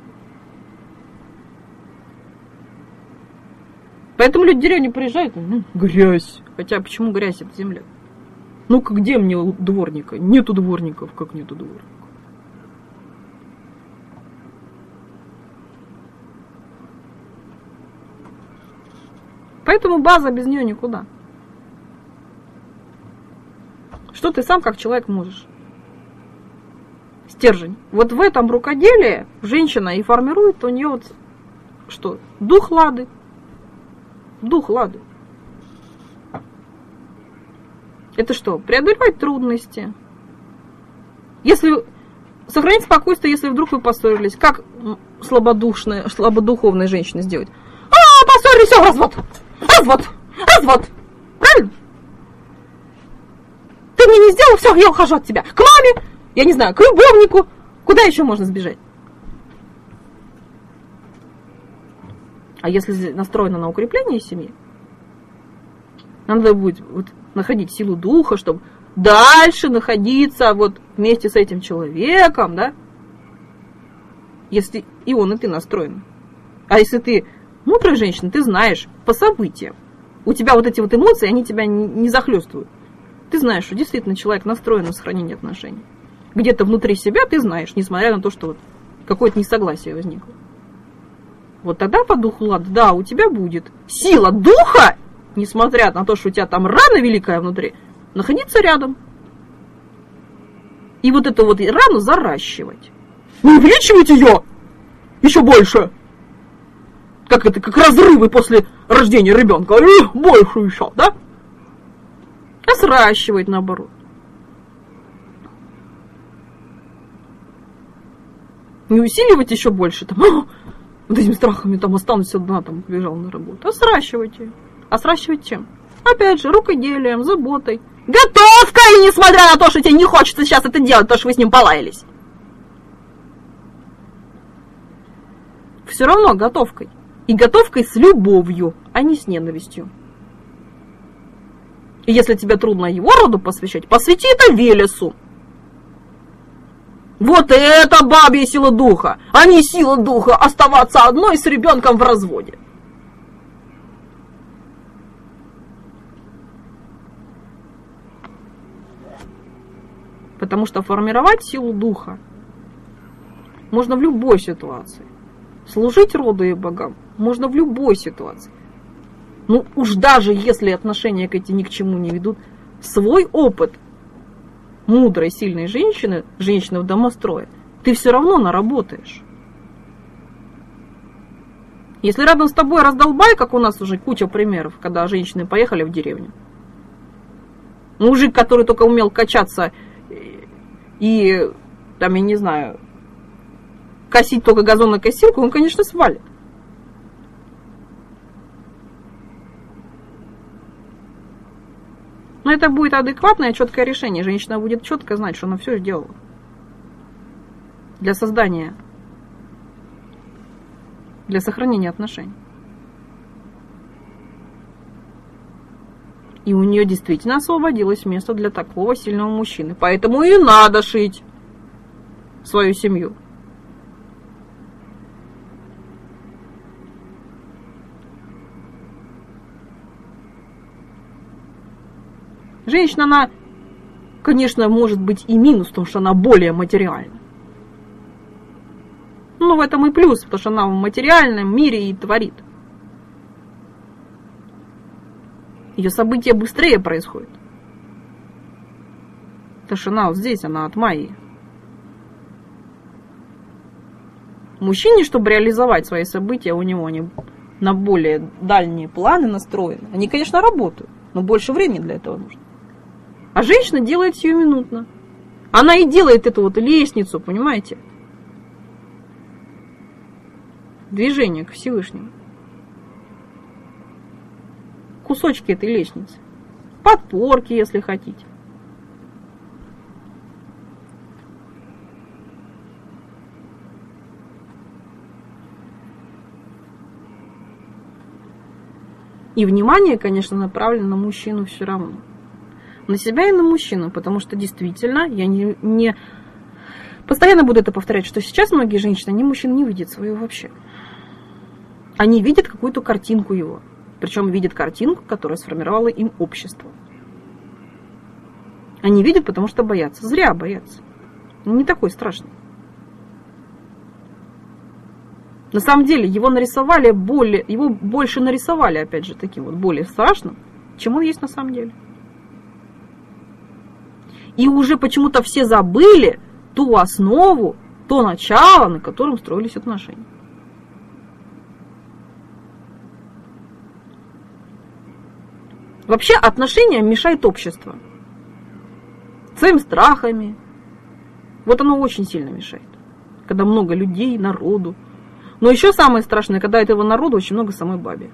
Поэтому люди в деревню приезжают, ну, грязь. Хотя, почему грязь? Это земля. Ну-ка, где мне дворника? Нету дворников. Как нету дворников? Поэтому база без нее никуда. Что ты сам как человек можешь? Стержень. Вот в этом рукоделии женщина и формирует у нее вот что? Дух лады. Дух лады. Это что? Преодолевать трудности. Если сохранить спокойствие, если вдруг вы поссорились, как слабодуховной женщине сделать? Поссорились, все, развод! Развод! Развод! Правильно? Ты мне не сделал, все, я ухожу от тебя. К маме, я не знаю, к любовнику. Куда еще можно сбежать? А если настроено на укрепление семьи, надо будет вот находить силу духа, чтобы дальше находиться вот вместе с этим человеком, да? Если и он, и ты настроены. А если ты мудрая женщина, ты знаешь по событиям. У тебя вот эти вот эмоции, они тебя не захлестывают. Ты знаешь, что действительно человек настроен на сохранение отношений. Где-то внутри себя ты знаешь, несмотря на то, что вот какое-то несогласие возникло. Вот тогда по духу лады, да, у тебя будет сила духа, несмотря на то, что у тебя там рана великая внутри, находиться рядом. И вот эту вот рану заращивать. Не увеличивать ее еще больше. Как это, как разрывы после рождения ребенка. Больше еще, да? А сращивать наоборот. Не усиливать еще больше, там, вот этими страхами там останусь одна, там, побежала на работу. А сращивайте. А сращивать чем? Опять же, рукоделием, заботой. Готовкой, несмотря на то, что тебе не хочется сейчас это делать, потому что вы с ним полаялись. Все равно готовкой. И готовкой с любовью, а не с ненавистью. И если тебе трудно его роду посвящать, посвяти это Велесу. Вот это бабья сила духа, а не сила духа оставаться одной с ребенком в разводе. Потому что формировать силу духа можно в любой ситуации. Служить роду и богам можно в любой ситуации. Ну уж даже если отношения к эти ни к чему не ведут, свой опыт мудрой, сильной женщины, женщины в домострое, ты все равно наработаешь. Если рядом с тобой раздолбай, как у нас уже куча примеров, когда женщины поехали в деревню. Мужик, который только умел качаться и, там, я не знаю, косить только газонокосилку, он, конечно, свалит. Но это будет адекватное, четкое решение. Женщина будет четко знать, что она все сделала. Для создания, для сохранения отношений. И у нее действительно освободилось место для такого сильного мужчины. Поэтому и надо шить свою семью. Женщина, она, конечно, может быть и минус, потому что она более материальна. Но в этом и плюс, потому что она в материальном мире и творит. Ее события быстрее происходят. Потому что она вот здесь, она от Майи. Мужчине, чтобы реализовать свои события, у него они на более дальние планы настроены. Они, конечно, работают. но больше времени для этого нужно. А женщина делает сиюминутно. Она и делает эту вот лестницу, понимаете? Движение к Всевышнему. Кусочки этой лестницы. Подпорки, если хотите. И внимание, конечно, направлено на мужчину все равно. На себя и на мужчину, потому что действительно, я не постоянно буду это повторять, что сейчас многие женщины, они мужчин не видят своего вообще. Они видят какую-то картинку его. Причем видят картинку, которая сформировала им общество. Они видят, потому что боятся. Зря боятся. Он не такой страшный. На самом деле, его больше нарисовали, опять же, таким вот более страшным, чем он есть на самом деле. И уже почему-то все забыли ту основу, то начало, на котором строились отношения. Вообще отношения мешает общество. Своими страхами. Вот оно очень сильно мешает. Когда много людей, народу. Но еще самое страшное, когда этого народа очень много самой бабе.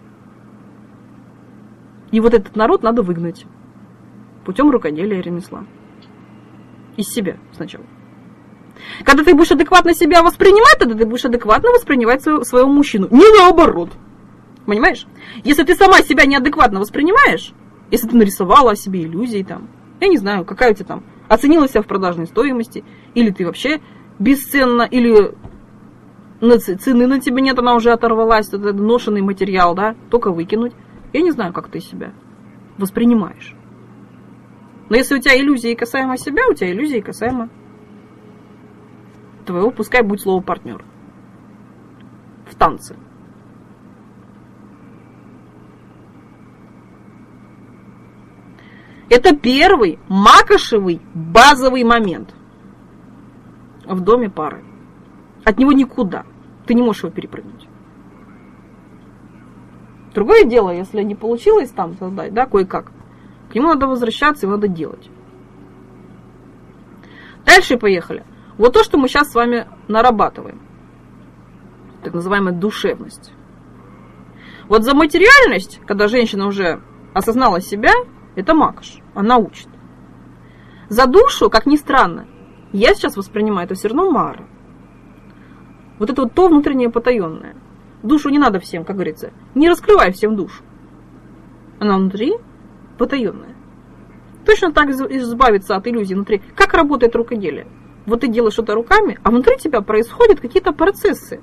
И вот этот народ надо выгнать. Путем рукоделия и ремесла. Из себя сначала. Когда ты будешь адекватно себя воспринимать, тогда ты будешь адекватно воспринимать своего мужчину. Не наоборот. Понимаешь? Если ты сама себя неадекватно воспринимаешь, если ты нарисовала о себе иллюзии, там, я не знаю, какая у тебя там, оценила себя в продажной стоимости, или ты вообще бесценна, или цены на тебе нет, она уже оторвалась, это ношенный материал, да, только выкинуть. Я не знаю, как ты себя воспринимаешь. Но если у тебя иллюзии касаемо себя, у тебя иллюзии касаемо твоего, пускай будет слово партнер. В танце. Это первый макошевый базовый момент в доме пары. От него никуда. Ты не можешь его перепрыгнуть. Другое дело, если не получилось там создать, да, кое-как, к нему надо возвращаться, его надо делать. Дальше поехали. Вот то, что мы сейчас с вами нарабатываем. Так называемая душевность. Вот за материальность, когда женщина уже осознала себя, это макаш, она учит. За душу, как ни странно, я сейчас воспринимаю это все равно мара. Вот это вот то внутреннее потаенное. Душу не надо всем, как говорится, не раскрывай всем душу. Она внутри потаенная. Точно так избавиться от иллюзий внутри. Как работает рукоделие? Вот ты делаешь что-то руками, а внутри тебя происходят какие-то процессы.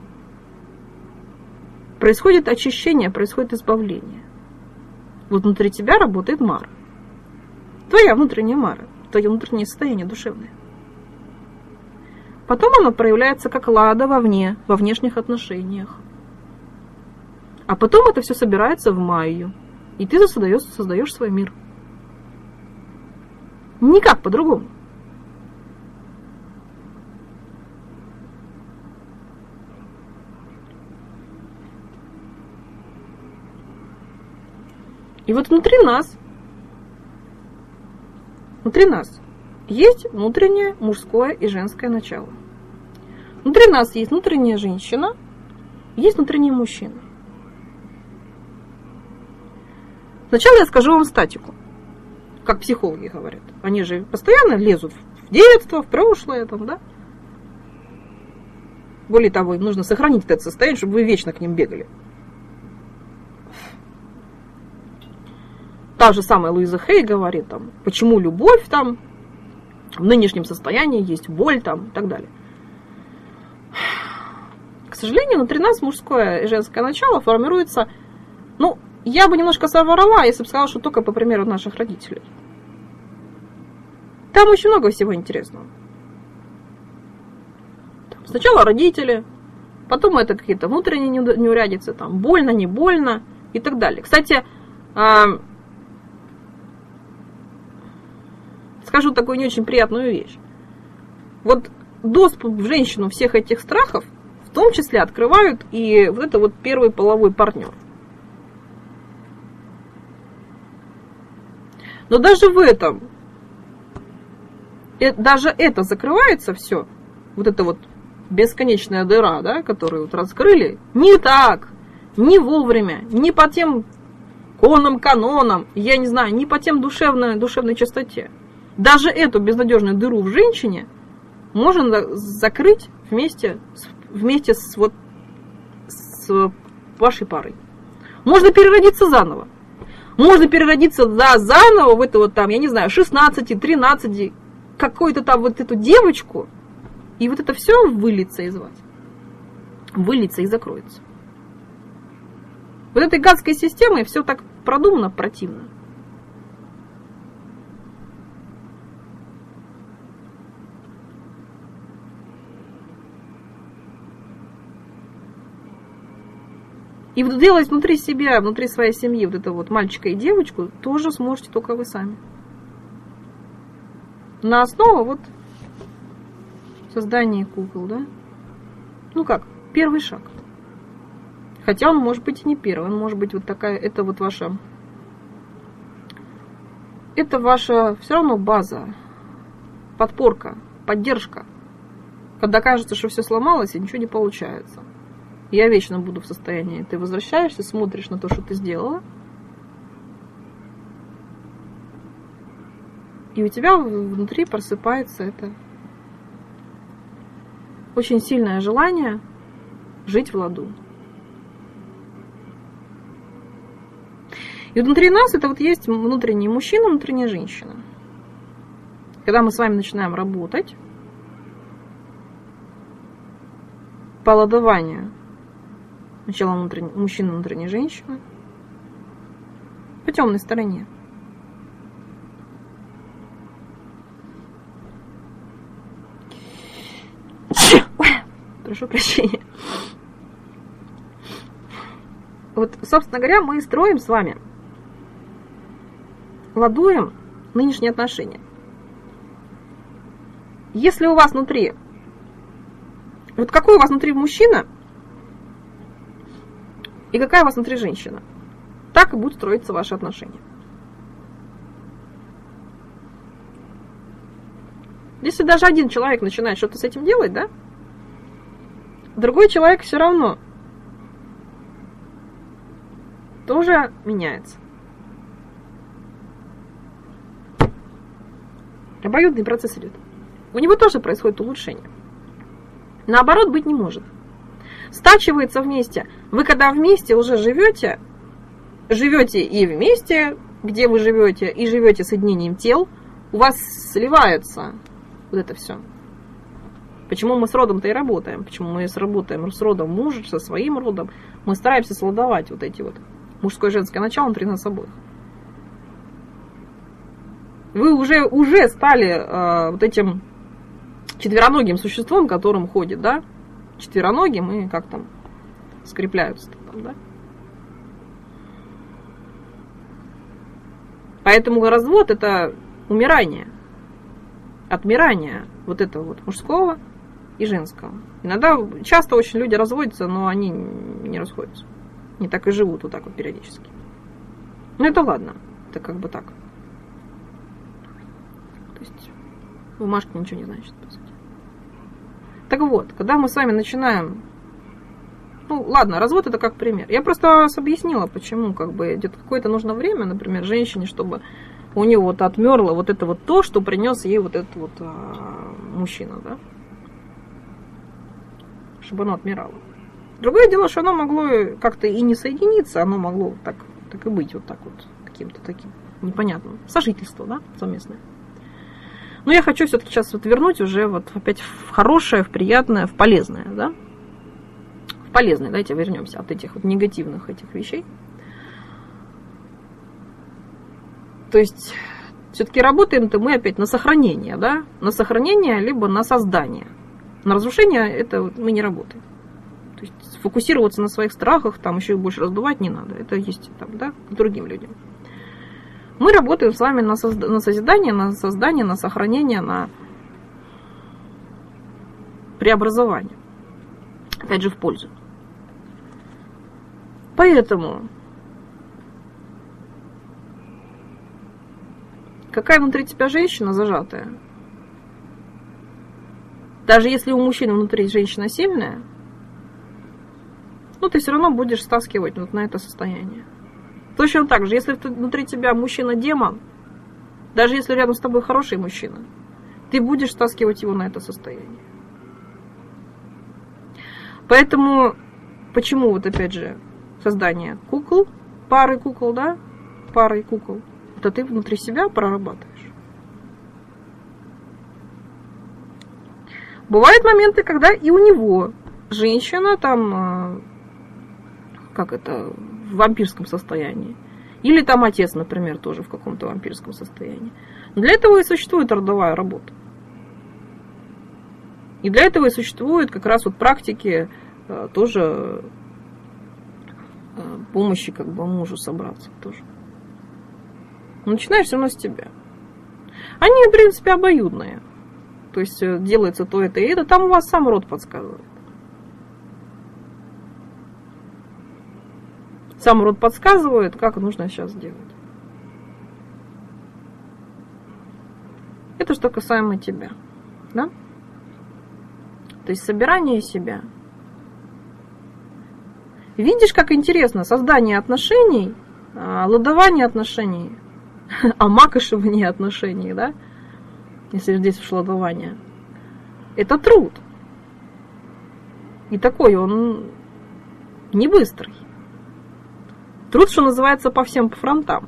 Происходит очищение, происходит избавление. Вот внутри тебя работает мара. Твоя внутренняя мара, твое внутреннее состояние душевное. Потом оно проявляется как лада вовне, во внешних отношениях. А потом это все собирается в майю. И ты создаешь свой мир. Никак по-другому. И вот внутри нас есть внутреннее мужское и женское начало. Внутри нас есть внутренняя женщина, есть внутренний мужчина. Сначала я скажу вам статику, как психологи говорят. Они же постоянно лезут в детство, в прошлое, там, да? Более того, им нужно сохранить это состояние, чтобы вы вечно к ним бегали. Та же самая Луиза Хей говорит, там, почему любовь там, в нынешнем состоянии есть боль там, и так далее. К сожалению, внутри нас мужское и женское начало формируется, ну, я бы немножко соврала, если бы сказала, что только по примеру наших родителей. Там очень много всего интересного. Сначала родители, потом это какие-то внутренние неурядицы, там, больно, не больно и так далее. Кстати, скажу такую не очень приятную вещь. Вот доступ в женщину всех этих страхов в том числе открывают и вот это вот первый половой партнер. Но даже в этом, даже это закрывается все, вот это вот бесконечная дыра, да, которую вот раскрыли, не так, не вовремя, не по тем канонам, я не знаю, не по тем душевной чистоте. Даже эту безнадежную дыру в женщине можно закрыть вместе с вашей парой. Можно переродиться заново. Можно переродиться заново в это вот там, я не знаю, 16, 13, какую-то там вот эту девочку, и вот это все выльется из вас. Выльется и закроется. Вот этой гадской системой все так продумано противно. И вот делать внутри себя, внутри своей семьи вот это вот мальчика и девочку тоже сможете только вы сами. На основе вот создания кукол, да? Ну как, первый шаг. Хотя он может быть и не первый, он может быть вот такая, это ваша все равно база, подпорка, поддержка. Когда кажется, что все сломалось и ничего не получается. Я вечно буду в состоянии. Ты возвращаешься, смотришь на то, что ты сделала. И у тебя внутри просыпается это очень сильное желание жить в ладу. И внутри нас это вот есть внутренний мужчина, внутренняя женщина. Когда мы с вами начинаем работать по ладованию, сначала мужчина, внутренняя женщина, по темной стороне. Прошу прощения. Вот, собственно говоря, мы строим с вами, ладуем нынешние отношения. Если у вас внутри, вот какой у вас внутри мужчина и какая у вас внутри женщина, так и будут строиться ваши отношения. Если даже один человек начинает что-то с этим делать, да, другой человек все равно тоже меняется. Обоюдный процесс идет. У него тоже происходит улучшение. Наоборот, быть не может. Стачивается вместе. Вы когда вместе уже живете и вместе, где вы живете, и живете соединением тел, у вас сливается вот это все. Почему мы с родом-то и работаем? Почему мы работаем с родом мужа, со своим родом? Мы стараемся сладовать вот эти вот мужское и женское начало внутри нас обоих. Вы уже стали вот этим четвероногим существом, которым ходит, да? Четвероногим и как там скрепляются там, да? Поэтому развод это умирание, отмирание вот этого вот мужского и женского. Иногда, часто очень люди разводятся, но они не расходятся. Не так и живут вот так вот периодически. Ну это ладно, это как бы так. То есть бумажка ничего не значит, по сути. Так вот, когда мы с вами начинаем... Ну ладно, развод это как пример. Я просто вас объяснила, почему как бы идет какое-то нужно время, например, женщине, чтобы у нее вот отмерло вот это вот то, что принес ей вот этот вот мужчина, да? Чтобы оно отмирало. Другое дело, что оно могло как-то и не соединиться, оно могло так и быть вот так вот, каким-то таким непонятным. Сожительство, да, совместное. Но я хочу все-таки сейчас вот вернуть уже вот опять в хорошее, в приятное, в полезное, да? В полезное, давайте вернемся от этих вот негативных этих вещей. То есть все-таки работаем-то мы опять на сохранение, да? На сохранение, либо на создание. На разрушение это вот мы не работаем. То есть сфокусироваться на своих страхах, там еще и больше раздувать не надо. Это есть там, да, к другим людям. Мы работаем с вами на созидание, на создание, на сохранение, на преобразование. Опять же, в пользу. Поэтому какая внутри тебя женщина зажатая. Даже если у мужчины внутри женщина сильная, ну, ты все равно будешь стаскивать вот на это состояние. Точно так же, если внутри тебя мужчина-демон, даже если рядом с тобой хороший мужчина, ты будешь стаскивать его на это состояние. Поэтому, почему вот опять же создание кукол, пары кукол, да, парой кукол, это ты внутри себя прорабатываешь. Бывают моменты, когда и у него женщина там, как это, в вампирском состоянии. Или там отец, например, тоже в каком-то вампирском состоянии. Но для этого и существует родовая работа. И для этого и существуют как раз вот практики тоже помощи как бы мужу собраться тоже. Но начинаешь все равно с тебя. Они, в принципе, обоюдные. То есть делается то это и это. Там у вас сам род подсказывает. Сам род подсказывает, как нужно сейчас делать. Это что касаемо тебя. Да? То есть собирание себя. Видишь, как интересно создание отношений, ладование отношений, омакошивание отношений, да? Если здесь уж ладование. Это труд. И такой он не быстрый. Труд, что называется, по всем по фронтам.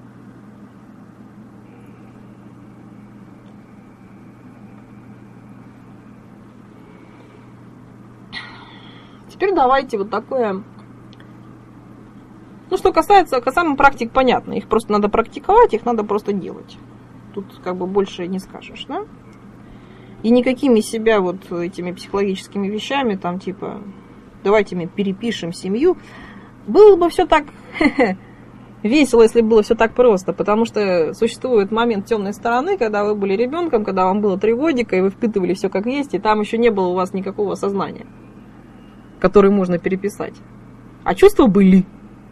Теперь давайте вот такое. Ну, что касаемо практик, понятно. Их просто надо практиковать, их надо просто делать. Тут как бы больше не скажешь, да? И никакими себя вот этими психологическими вещами, там типа, давайте мы перепишем семью. Было бы все так весело, если было все так просто, потому что существует момент темной стороны, когда вы были ребенком, когда вам было 3 годика, и вы впитывали все как есть, и там еще не было у вас никакого сознания, которое можно переписать. А чувства были.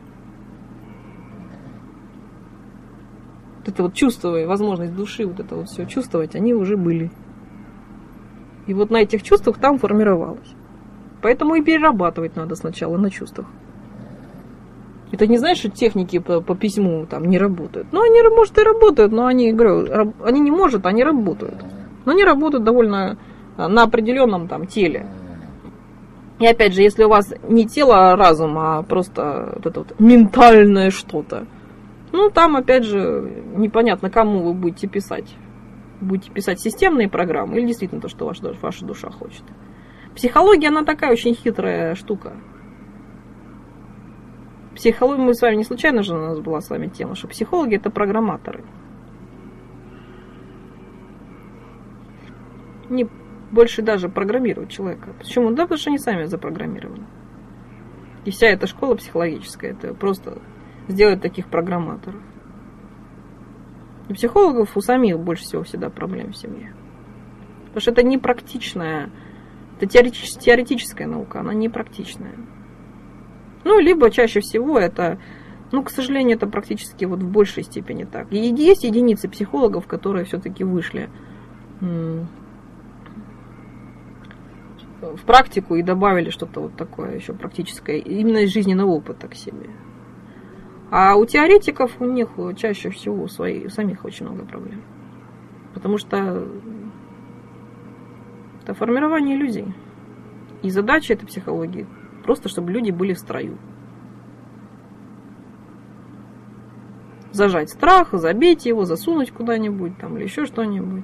Вот это вот чувство, возможность души, вот это вот все чувствовать, они уже были. И вот на этих чувствах там формировалось. Поэтому и перерабатывать надо сначала на чувствах. Это не значит, что техники по письму там не работают. Ну, они, может, и работают, но они, говорю, они не может, они работают. Но они работают довольно на определенном там теле. И опять же, если у вас не тело, а разум, а просто вот это вот ментальное что-то, ну, там, опять же, непонятно, кому вы будете писать. Будете писать системные программы или действительно то, что ваша душа хочет. Психология, она такая очень хитрая штука. Психология, мы с вами не случайно же у нас была с вами тема, что психологи это программаторы. Не больше даже программируют человека. Почему? Да, потому что они сами запрограммированы. И вся эта школа психологическая, это просто сделать таких программаторов. У психологов у самих больше всего всегда проблем в семье. Потому что это не практичная, это теоретическая наука, она не практичная. Ну, либо чаще всего это, ну, к сожалению, это практически вот в большей степени так. И есть единицы психологов, которые все-таки вышли в практику и добавили что-то вот такое еще практическое, именно из жизненного опыта к себе. А у теоретиков у них чаще всего у самих очень много проблем. Потому что это формирование иллюзий. И задача этой психологии просто, чтобы люди были в строю. Зажать страх, забить его, засунуть куда-нибудь там, или еще что-нибудь.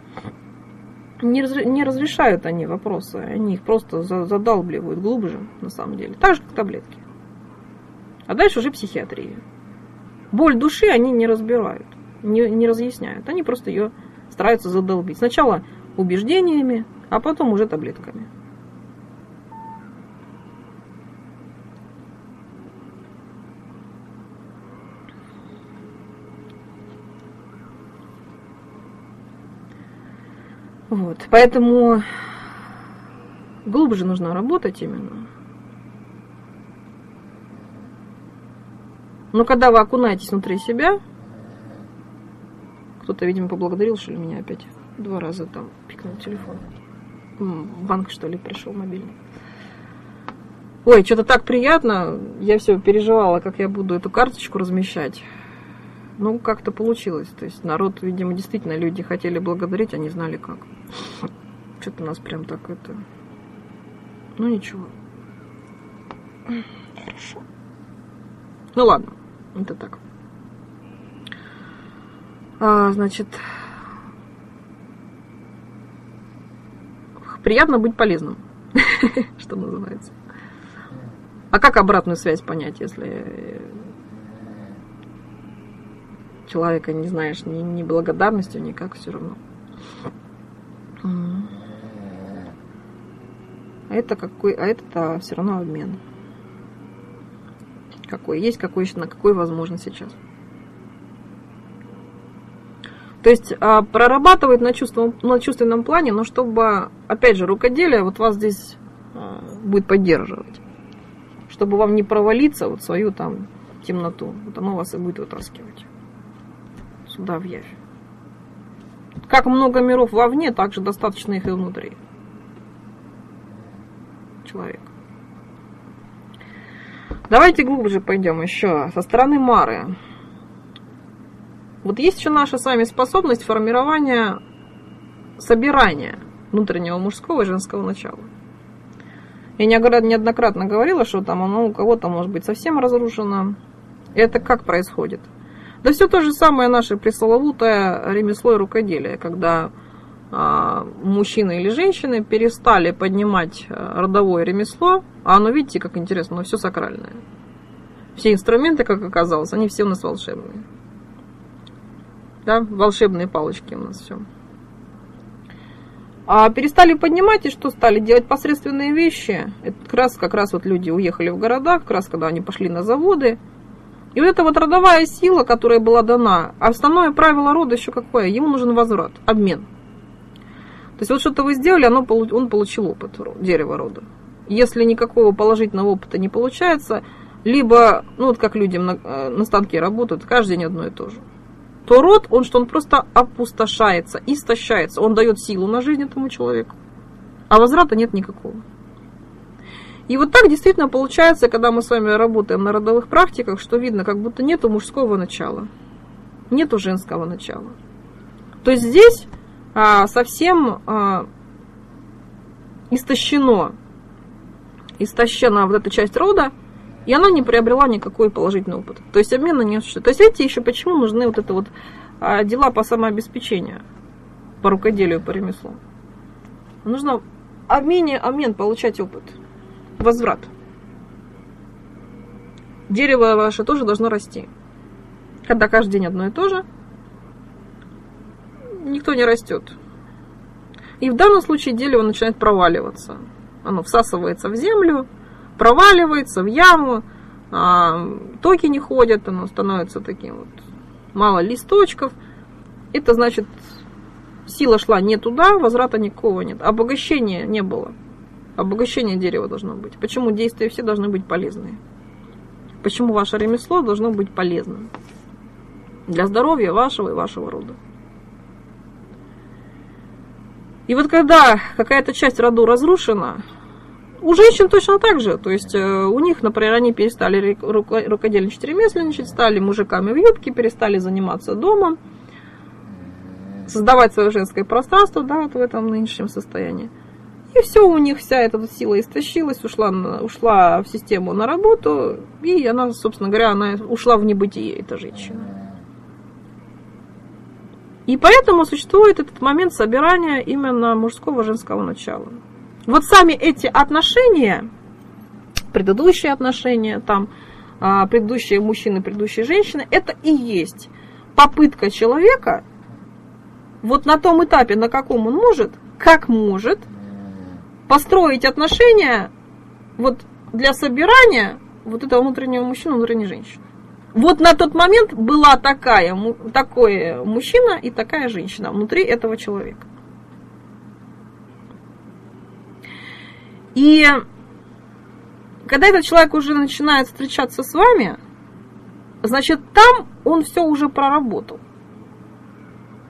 Не разрешают они вопросы, они их просто задалбливают глубже, на самом деле. Так же, как таблетки. А дальше уже психиатрия. Боль души они не разбирают, не разъясняют. Они просто ее стараются задолбить. Сначала убеждениями, а потом уже таблетками. Вот, поэтому глубже нужно работать именно. Но когда вы окунаетесь внутри себя, Кто-то, видимо, поблагодарил, что ли, меня опять 2 раза там пикнул телефон. Банк, что ли, пришел мобильный. Ой, что-то так приятно. Я все переживала, как я буду эту карточку размещать. Ну, как-то получилось. То есть народ, видимо, действительно люди хотели благодарить, а не знали как. Что-то нас прям так это... Ну, ничего. Хорошо. Ну, ладно. Это так. Значит... Приятно быть полезным. Что называется. А как обратную связь понять, если человека не знаешь ни благодарностью, никак все равно? А это все равно обмен. Какой есть, какой еще, на какой возможно сейчас. То есть прорабатывать на чувственном плане, но чтобы, опять же, рукоделие вот вас здесь будет поддерживать. Чтобы вам не провалиться вот свою там темноту. Вот оно вас и будет вытаскивать. Сюда, в явь. Как много миров вовне, так же достаточно их и внутри. Человек. Давайте глубже пойдем еще. Со стороны Мары. Вот есть еще наша с вами способность формирования, собирания внутреннего мужского и женского начала. Я неоднократно говорила, что там оно у кого-то может быть совсем разрушено. Это как происходит? Да все то же самое наше пресловутое ремесло и рукоделие, когда мужчины или женщины перестали поднимать родовое ремесло, а оно, видите, как интересно, оно все сакральное. Все инструменты, как оказалось, они все у нас волшебные. Да, волшебные палочки у нас все. А перестали поднимать, и что стали делать посредственные вещи. Это как раз вот люди уехали в города, как раз когда они пошли на заводы. И вот эта вот родовая сила, которая была дана, основное правило рода еще какое? Ему нужен возврат, обмен. То есть вот что-то вы сделали, он получил опыт дерева рода. Если никакого положительного опыта не получается, либо, ну вот как люди на станке работают, каждый день одно и то же, то род, он просто опустошается, истощается. Он дает силу на жизнь этому человеку, а возврата нет никакого. И вот так действительно получается, когда мы с вами работаем на родовых практиках, что видно, как будто нету мужского начала, нету женского начала. То есть здесь совсем истощена вот эта часть рода, и она не приобрела никакой положительный опыт. То есть обмена не существует. То есть видите, еще почему нужны вот это вот дела по самообеспечению, по рукоделию, по ремеслу. Нужно обмен, получать опыт, возврат. Дерево ваше тоже должно расти. Когда каждый день одно и то же, никто не растет. И в данном случае дерево начинает проваливаться. Оно всасывается в землю, проваливается в яму, токи не ходят, оно становится таким вот, мало листочков. Это значит, сила шла не туда, возврата никакого нет. Обогащения не было. Обогащение дерева должно быть. Почему действия все должны быть полезные? Почему ваше ремесло должно быть полезным? Для здоровья вашего и вашего рода. И вот когда какая-то часть роду разрушена, у женщин точно так же. То есть у них, например, они перестали рукодельничать, ремесленничать, стали мужиками в юбке, перестали заниматься домом, создавать свое женское пространство, да, вот в этом нынешнем состоянии. И все, у них вся эта сила истощилась, ушла в систему на работу, и она, собственно говоря, она ушла в небытие, эта женщина. И поэтому существует этот момент собирания именно мужского и женского начала. Вот сами эти отношения, предыдущие отношения, там, предыдущие мужчины, предыдущие женщины, это и есть попытка человека вот на том этапе, на каком он может, как может, построить отношения вот для собирания вот этого внутреннего мужчины, внутренней женщины. Вот на тот момент была такой мужчина и такая женщина внутри этого человека. И когда этот человек уже начинает встречаться с вами, значит, там он все уже проработал.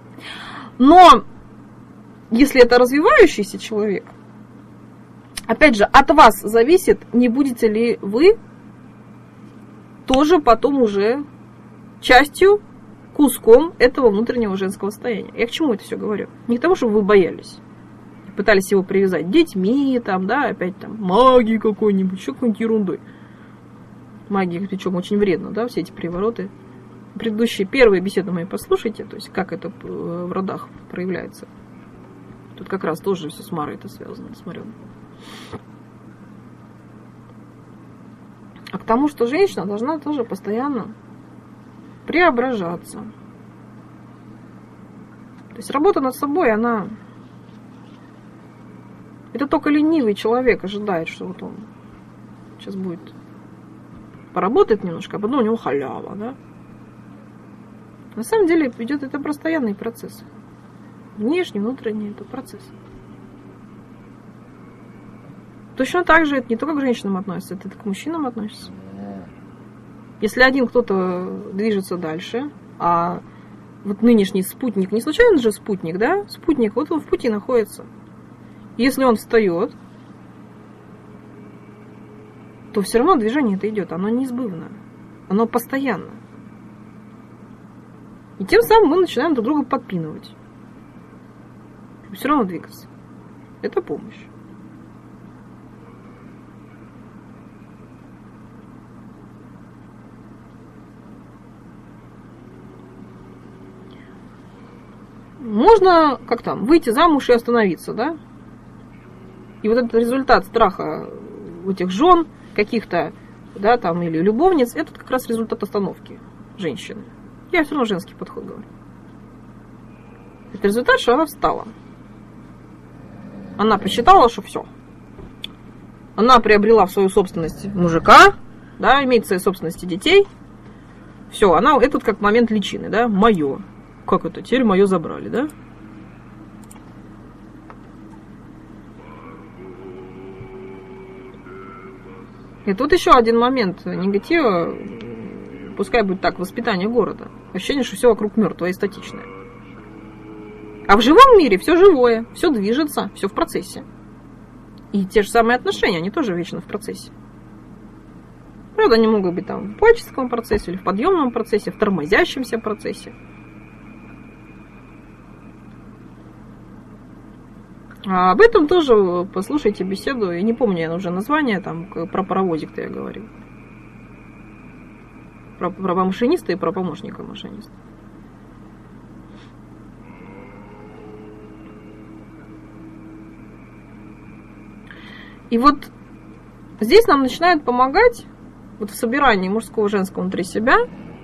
Но если это развивающийся человек, опять же, от вас зависит, не будете ли вы тоже потом уже частью, куском этого внутреннего женского состояния. Я к чему это все говорю? Не к тому, чтобы вы боялись. Пытались его привязать детьми, там, да, опять там, магией какой-нибудь, еще какой-нибудь ерундой. Магия, причем очень вредно, да, все эти привороты. Предыдущие первые беседы мои послушайте, то есть как это в родах проявляется. Тут как раз тоже все с Марой это связано, смотрю. А к тому, что женщина должна тоже постоянно преображаться. То есть работа над собой, она... Это только ленивый человек ожидает, что вот он сейчас будет поработать немножко, а потом у него халява, да? На самом деле идет это постоянный процесс. Внешний, внутренний это процесс. Точно так же это не только к женщинам относится, это к мужчинам относится. Если один кто-то движется дальше, а вот нынешний спутник, не случайно же спутник, да? Спутник, вот он в пути находится. Если он встает, то все равно движение это идет, оно неизбывно, оно постоянно. И тем самым мы начинаем друг друга подпинывать. Все равно двигаться. Это помощь. Можно, как там, выйти замуж и остановиться, да? И вот этот результат страха этих жен, каких-то, да, там, или любовниц, это как раз результат остановки женщины. Я все равно женский подход говорю. Это результат, что она встала. Она посчитала, что все. Она приобрела в свою собственность мужика, да, имеет в своей собственности детей. Все, она, этот как момент личины, да, мое. Как это? Теперь мое забрали, да? И тут еще один момент негатива, пускай будет так, воспитание города. Ощущение, что все вокруг мертвое и статичное. А в живом мире все живое, все движется, все в процессе. И те же самые отношения, они тоже вечно в процессе. Правда, они могут быть там в творческом процессе, или в подъемном процессе, в тормозящемся процессе. А об этом тоже послушайте беседу. Я не помню, я уже название, там про паровозик-то я говорил. Про машиниста и про помощника машиниста. И вот здесь нам начинает помогать вот в собирании мужского и женского внутри себя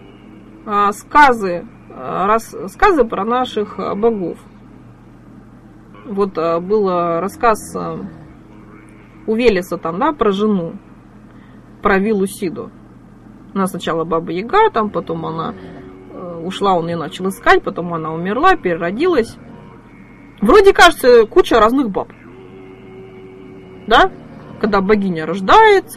сказы про наших богов. Вот был рассказ у Велеса там, да, про жену, про Вилусиду. Она сначала Баба Яга, там, потом она ушла, он ее начал искать, потом она умерла, переродилась. Вроде кажется, куча разных баб. Да? Когда богиня рождает,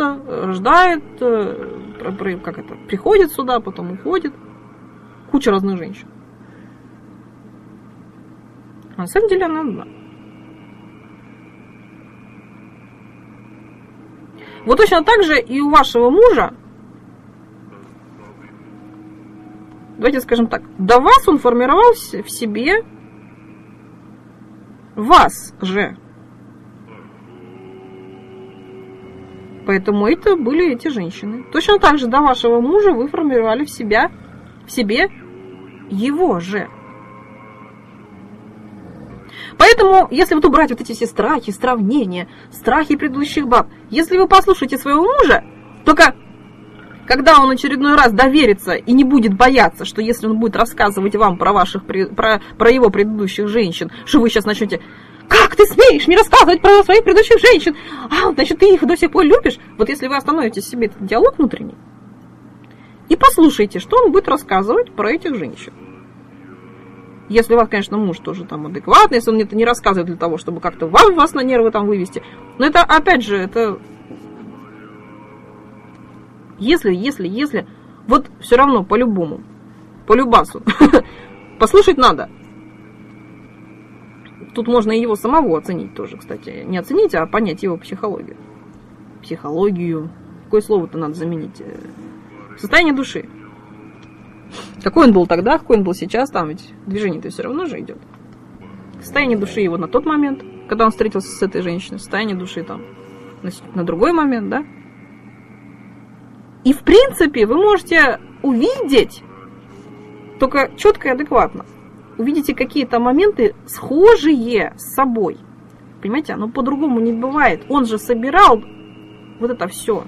как это, приходит сюда, потом уходит. Куча разных женщин. А на самом деле она одна. Вот точно так же и у вашего мужа, давайте скажем так, до вас он формировал в себе вас же. Поэтому это были эти женщины. Точно так же до вашего мужа вы формировали в себе его же. Поэтому, если вот убрать вот эти все страхи, сравнения, страхи предыдущих баб, если вы послушаете своего мужа, только когда он очередной раз доверится и не будет бояться, что если он будет рассказывать вам про его предыдущих женщин, что вы сейчас начнете: как ты смеешь мне рассказывать про своих предыдущих женщин? А, значит, ты их до сих пор любишь? Вот если вы остановите себе этот диалог внутренний и послушайте, что он будет рассказывать про этих женщин. Если у вас, конечно, муж тоже там адекватный, если он это не рассказывает для того, чтобы как-то вас на нервы там вывести. Но это, опять же, это... Если... Вот все равно, по-любому, по любасу. Послушать надо. Тут можно и его самого оценить тоже, кстати. Не оценить, а понять его психологию. Психологию. Какое слово-то надо заменить? Состояние души. Какой он был тогда, какой он был сейчас, там ведь движение-то все равно же идет. Состояние души его на тот момент, когда он встретился с этой женщиной, состояние души там на другой момент, да? И в принципе вы можете увидеть, только четко и адекватно, увидите какие-то моменты схожие с собой. Понимаете, оно по-другому не бывает. Он же собирал вот это все.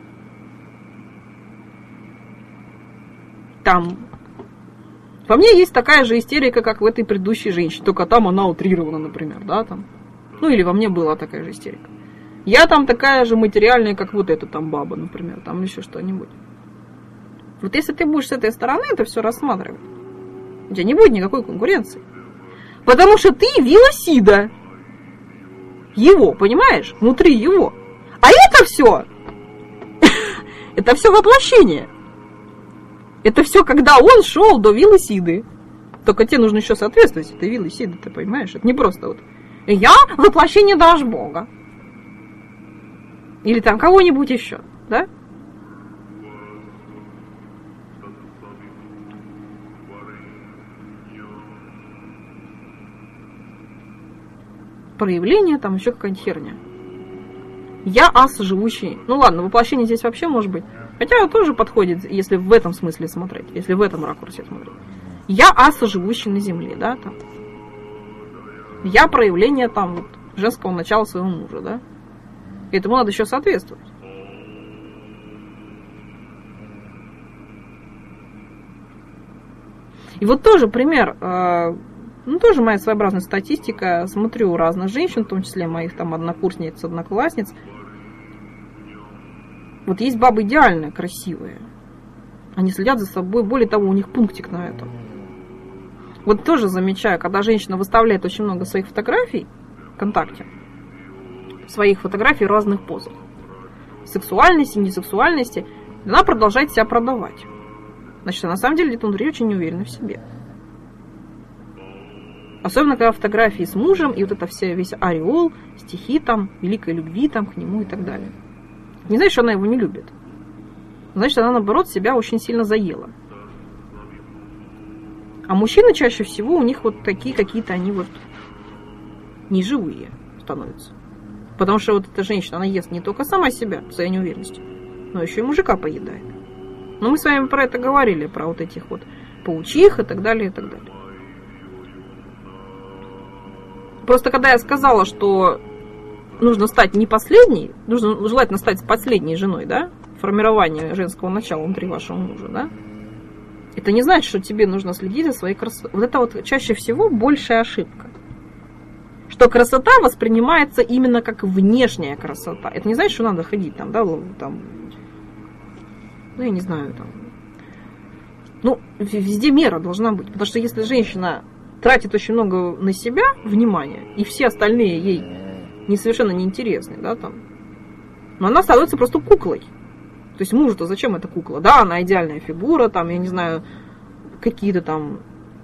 Там во мне есть такая же истерика, как в этой предыдущей женщине, только там она утрирована, например, да, там. Ну, или во мне была такая же истерика. Я там такая же материальная, как вот эта там баба, например, там еще что-нибудь. Вот если ты будешь с этой стороны это все рассматривать, у тебя не будет никакой конкуренции. Потому что ты велосида. Его, понимаешь? Внутри его. А это все, это все воплощение. Это все, когда он шел до велосиды. Только тебе нужно еще соответствовать этой велосиды, ты понимаешь? Это не просто вот я воплощение даже Бога. Или там кого-нибудь еще, да? Проявление, там еще какая-нибудь херня. Я ас живущий. Ну ладно, воплощение здесь вообще может быть. Хотя тоже подходит, если в этом смысле смотреть, если в этом ракурсе смотреть. Я ас живущий на земле, да, там. Я проявление там вот, женского начала своего мужа, да. И этому надо еще соответствовать. И вот тоже пример, ну тоже моя своеобразная статистика, смотрю разных женщин, в том числе моих там однокурсниц, одноклассниц. Вот есть бабы идеальные, красивые. Они следят за собой, более того, у них пунктик на этом. Вот тоже замечаю, когда женщина выставляет очень много своих фотографий ВКонтакте, своих фотографий в разных позах, сексуальности, несексуальности, она продолжает себя продавать. Значит, на самом деле где-то внутри очень не уверена в себе. Особенно, когда фотографии с мужем, и вот это весь ореол, стихи там, великой любви там к нему и так далее. Не значит, что она его не любит. Значит, она, наоборот, себя очень сильно заела. А мужчины чаще всего у них вот такие какие-то, они вот неживые становятся. Потому что вот эта женщина, она ест не только сама себя, в своей неуверенности, но еще и мужика поедает. Но мы с вами про это говорили, про вот этих вот паучих и так далее, и так далее. Просто когда я сказала, что нужно стать не последней, нужно желательно стать последней женой, да, формирование женского начала внутри вашего мужа, да, это не значит, что тебе нужно следить за своей красотой. Вот это вот чаще всего большая ошибка. Что красота воспринимается именно как внешняя красота. Это не значит, что надо ходить там, да, там, ну, я не знаю, там. Ну, везде мера должна быть. Потому что если женщина тратит очень много на себя внимания, и все остальные ей совершенно неинтересны, да, там, но она становится просто куклой. То есть мужу-то зачем эта кукла? Да, она идеальная фигура, там, я не знаю, какие-то там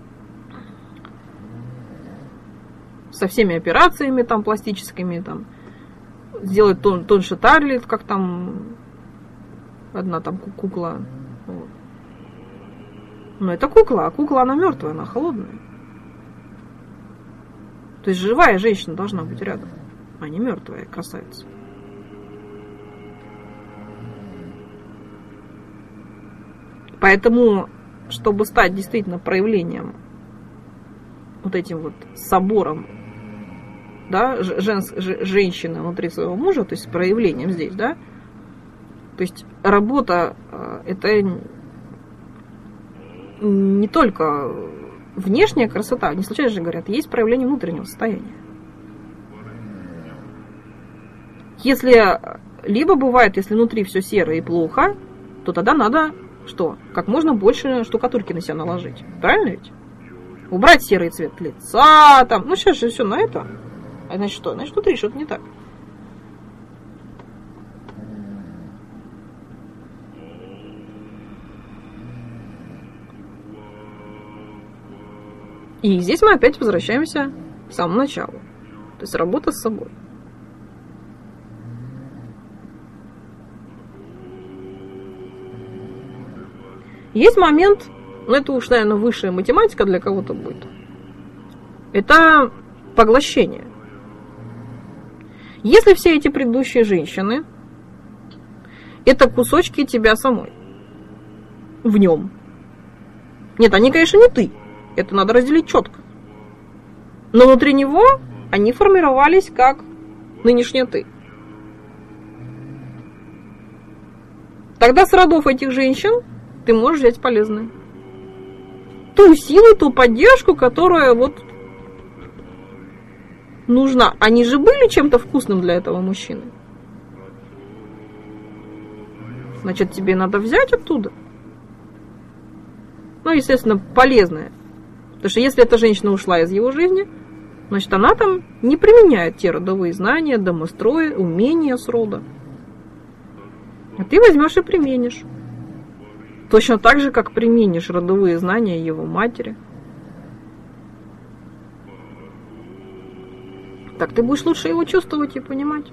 со всеми операциями там пластическими, там, сделать тоньше талии, как там одна там кукла. Вот. Но это кукла, а кукла она мертвая, она холодная. То есть живая женщина должна быть рядом, а не мертвая красавица. Поэтому, чтобы стать действительно проявлением, вот этим вот собором, да, женщины внутри своего мужа, то есть проявлением здесь, да, то есть работа это не только внешняя красота, не случайно же говорят, есть проявление внутреннего состояния. Если либо бывает, если внутри все серо и плохо, то тогда надо что? Как можно больше штукатурки на себя наложить. Правильно ведь? Убрать серый цвет лица, там. Ну, сейчас же все на это. А значит что? Значит, внутри что-то не так. И здесь мы опять возвращаемся с самого начала. То есть работа с собой. Есть момент, ну это уж, наверное, высшая математика для кого-то будет. Это поглощение. Если все эти предыдущие женщины это кусочки тебя самой в нем. Нет, они, конечно, не ты. Это надо разделить четко. Но внутри него они формировались как нынешняя ты. Тогда с родов этих женщин ты можешь взять полезное. Ту силу, ту поддержку, которая вот нужна. Они же были чем-то вкусным для этого мужчины. Значит, тебе надо взять оттуда. Ну, естественно, полезное. Потому что если эта женщина ушла из его жизни, значит, она там не применяет те родовые знания, домострой, умения с рода. А ты возьмешь и применишь. Точно так же, как применишь родовые знания его матери. Так ты будешь лучше его чувствовать и понимать.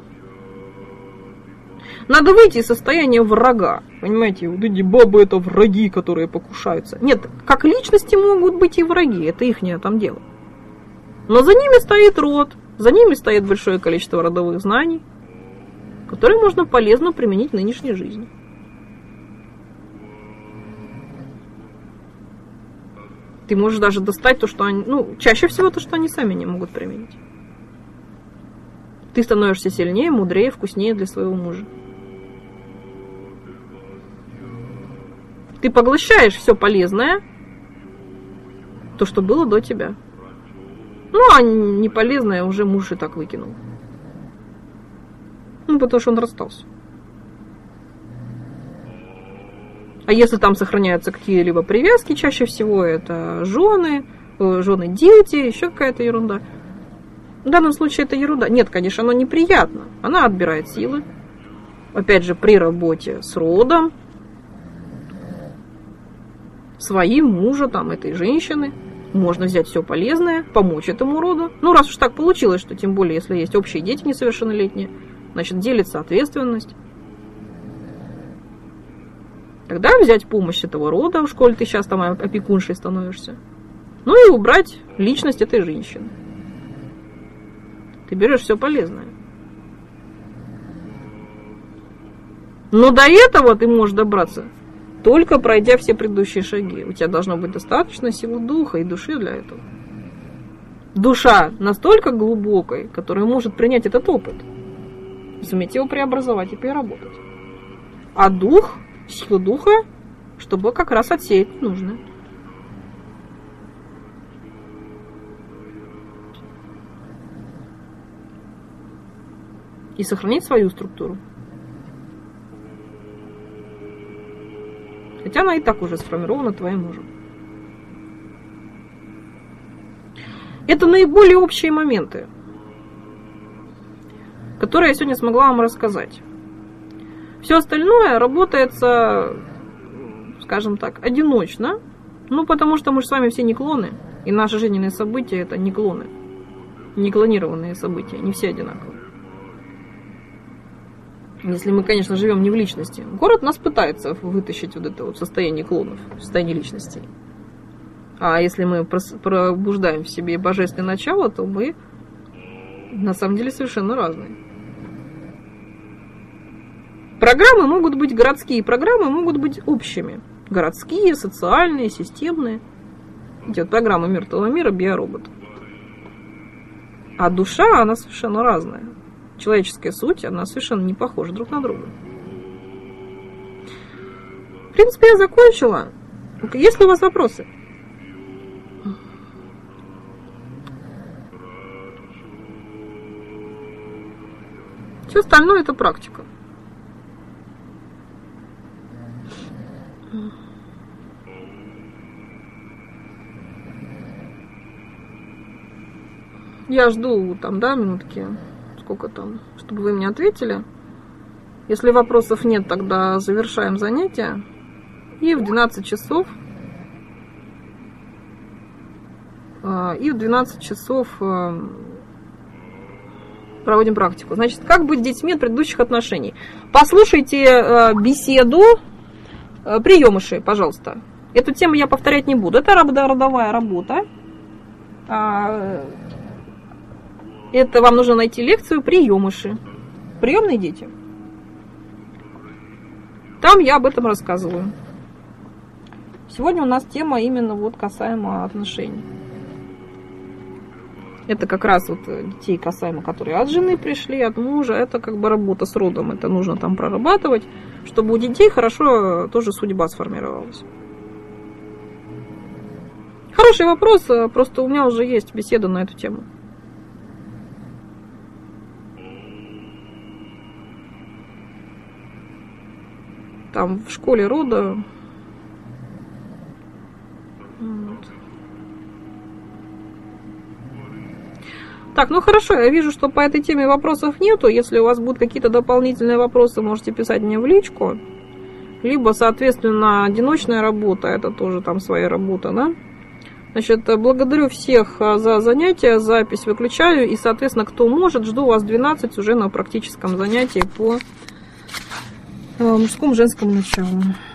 Надо выйти из состояния врага. Понимаете, вот эти бабы это враги, которые покушаются. Нет, как личности могут быть и враги, это ихнее там дело. Но за ними стоит род, за ними стоит большое количество родовых знаний, которые можно полезно применить в нынешней жизни. Ты можешь даже достать то, что они, ну, чаще всего то, что они сами не могут применить. Ты становишься сильнее, мудрее, вкуснее для своего мужа. Ты поглощаешь все полезное, то, что было до тебя. Ну, а неполезное уже муж и так выкинул. Ну, потому что он расстался. А если там сохраняются какие-либо привязки, чаще всего это жены, дети, еще какая-то ерунда. В данном случае это ерунда. Нет, конечно, оно неприятно. Она отбирает силы. Опять же, при работе с родом, своим мужа, там, этой женщины. Можно взять все полезное, помочь этому роду. Ну, раз уж так получилось, что тем более, если есть общие дети несовершеннолетние, значит, делится ответственность. Тогда взять помощь этого рода, в школе ты сейчас там опекуншей становишься. Ну и убрать личность этой женщины. Ты берешь все полезное. Но до этого ты можешь добраться, только пройдя все предыдущие шаги. У тебя должно быть достаточно силы духа и души для этого. Душа настолько глубокой, которая может принять этот опыт, суметь его преобразовать и переработать. А дух, сила духа, чтобы как раз отсеять нужное. И сохранить свою структуру. Хотя она и так уже сформирована твоим мужем. Это наиболее общие моменты, которые я сегодня смогла вам рассказать. Все остальное работается, скажем так, одиночно. Ну, потому что мы же с вами все не клоны. И наши жизненные события это не клоны. Не клонированные события. Не все одинаковые. Если мы, конечно, живем не в личности. Город нас пытается вытащить вот это вот состояние клонов, состояние личностей. А если мы пробуждаем в себе божественное начало, то мы на самом деле совершенно разные. Программы могут быть городские, программы могут быть общими. Городские, социальные, системные. Эти вот программы мертвого мира, биоробот. А душа, она совершенно разная. Человеческая суть, она совершенно не похожа друг на друга. В принципе, я закончила. Есть ли у вас вопросы? Все остальное это практика. Я жду там, да, минутки. Сколько там, чтобы вы мне ответили. Если вопросов нет, тогда завершаем занятие. И в 12 часов и в 12 часов проводим практику. Значит, как быть с детьми от предыдущих отношений? Послушайте беседу приемыши, пожалуйста. Эту тему я повторять не буду. Это родовая работа. Это вам нужно найти лекцию приемыши. Приемные дети. Там я об этом рассказываю. Сегодня у нас тема именно вот касаемо отношений. Это как раз вот детей касаемо, которые от жены пришли, от мужа. Это как бы работа с родом. Это нужно там прорабатывать, чтобы у детей хорошо тоже судьба сформировалась. Хороший вопрос, просто у меня уже есть беседа на эту тему. Там в школе рода. Вот. Так, ну хорошо, я вижу, что по этой теме вопросов нету. Если у вас будут какие-то дополнительные вопросы, можете писать мне в личку. Либо, соответственно, одиночная работа, это тоже там своя работа, да? Значит, благодарю всех за занятия, запись выключаю. И, соответственно, кто может, жду вас в 12 уже на практическом занятии по мужскому, женскому началу.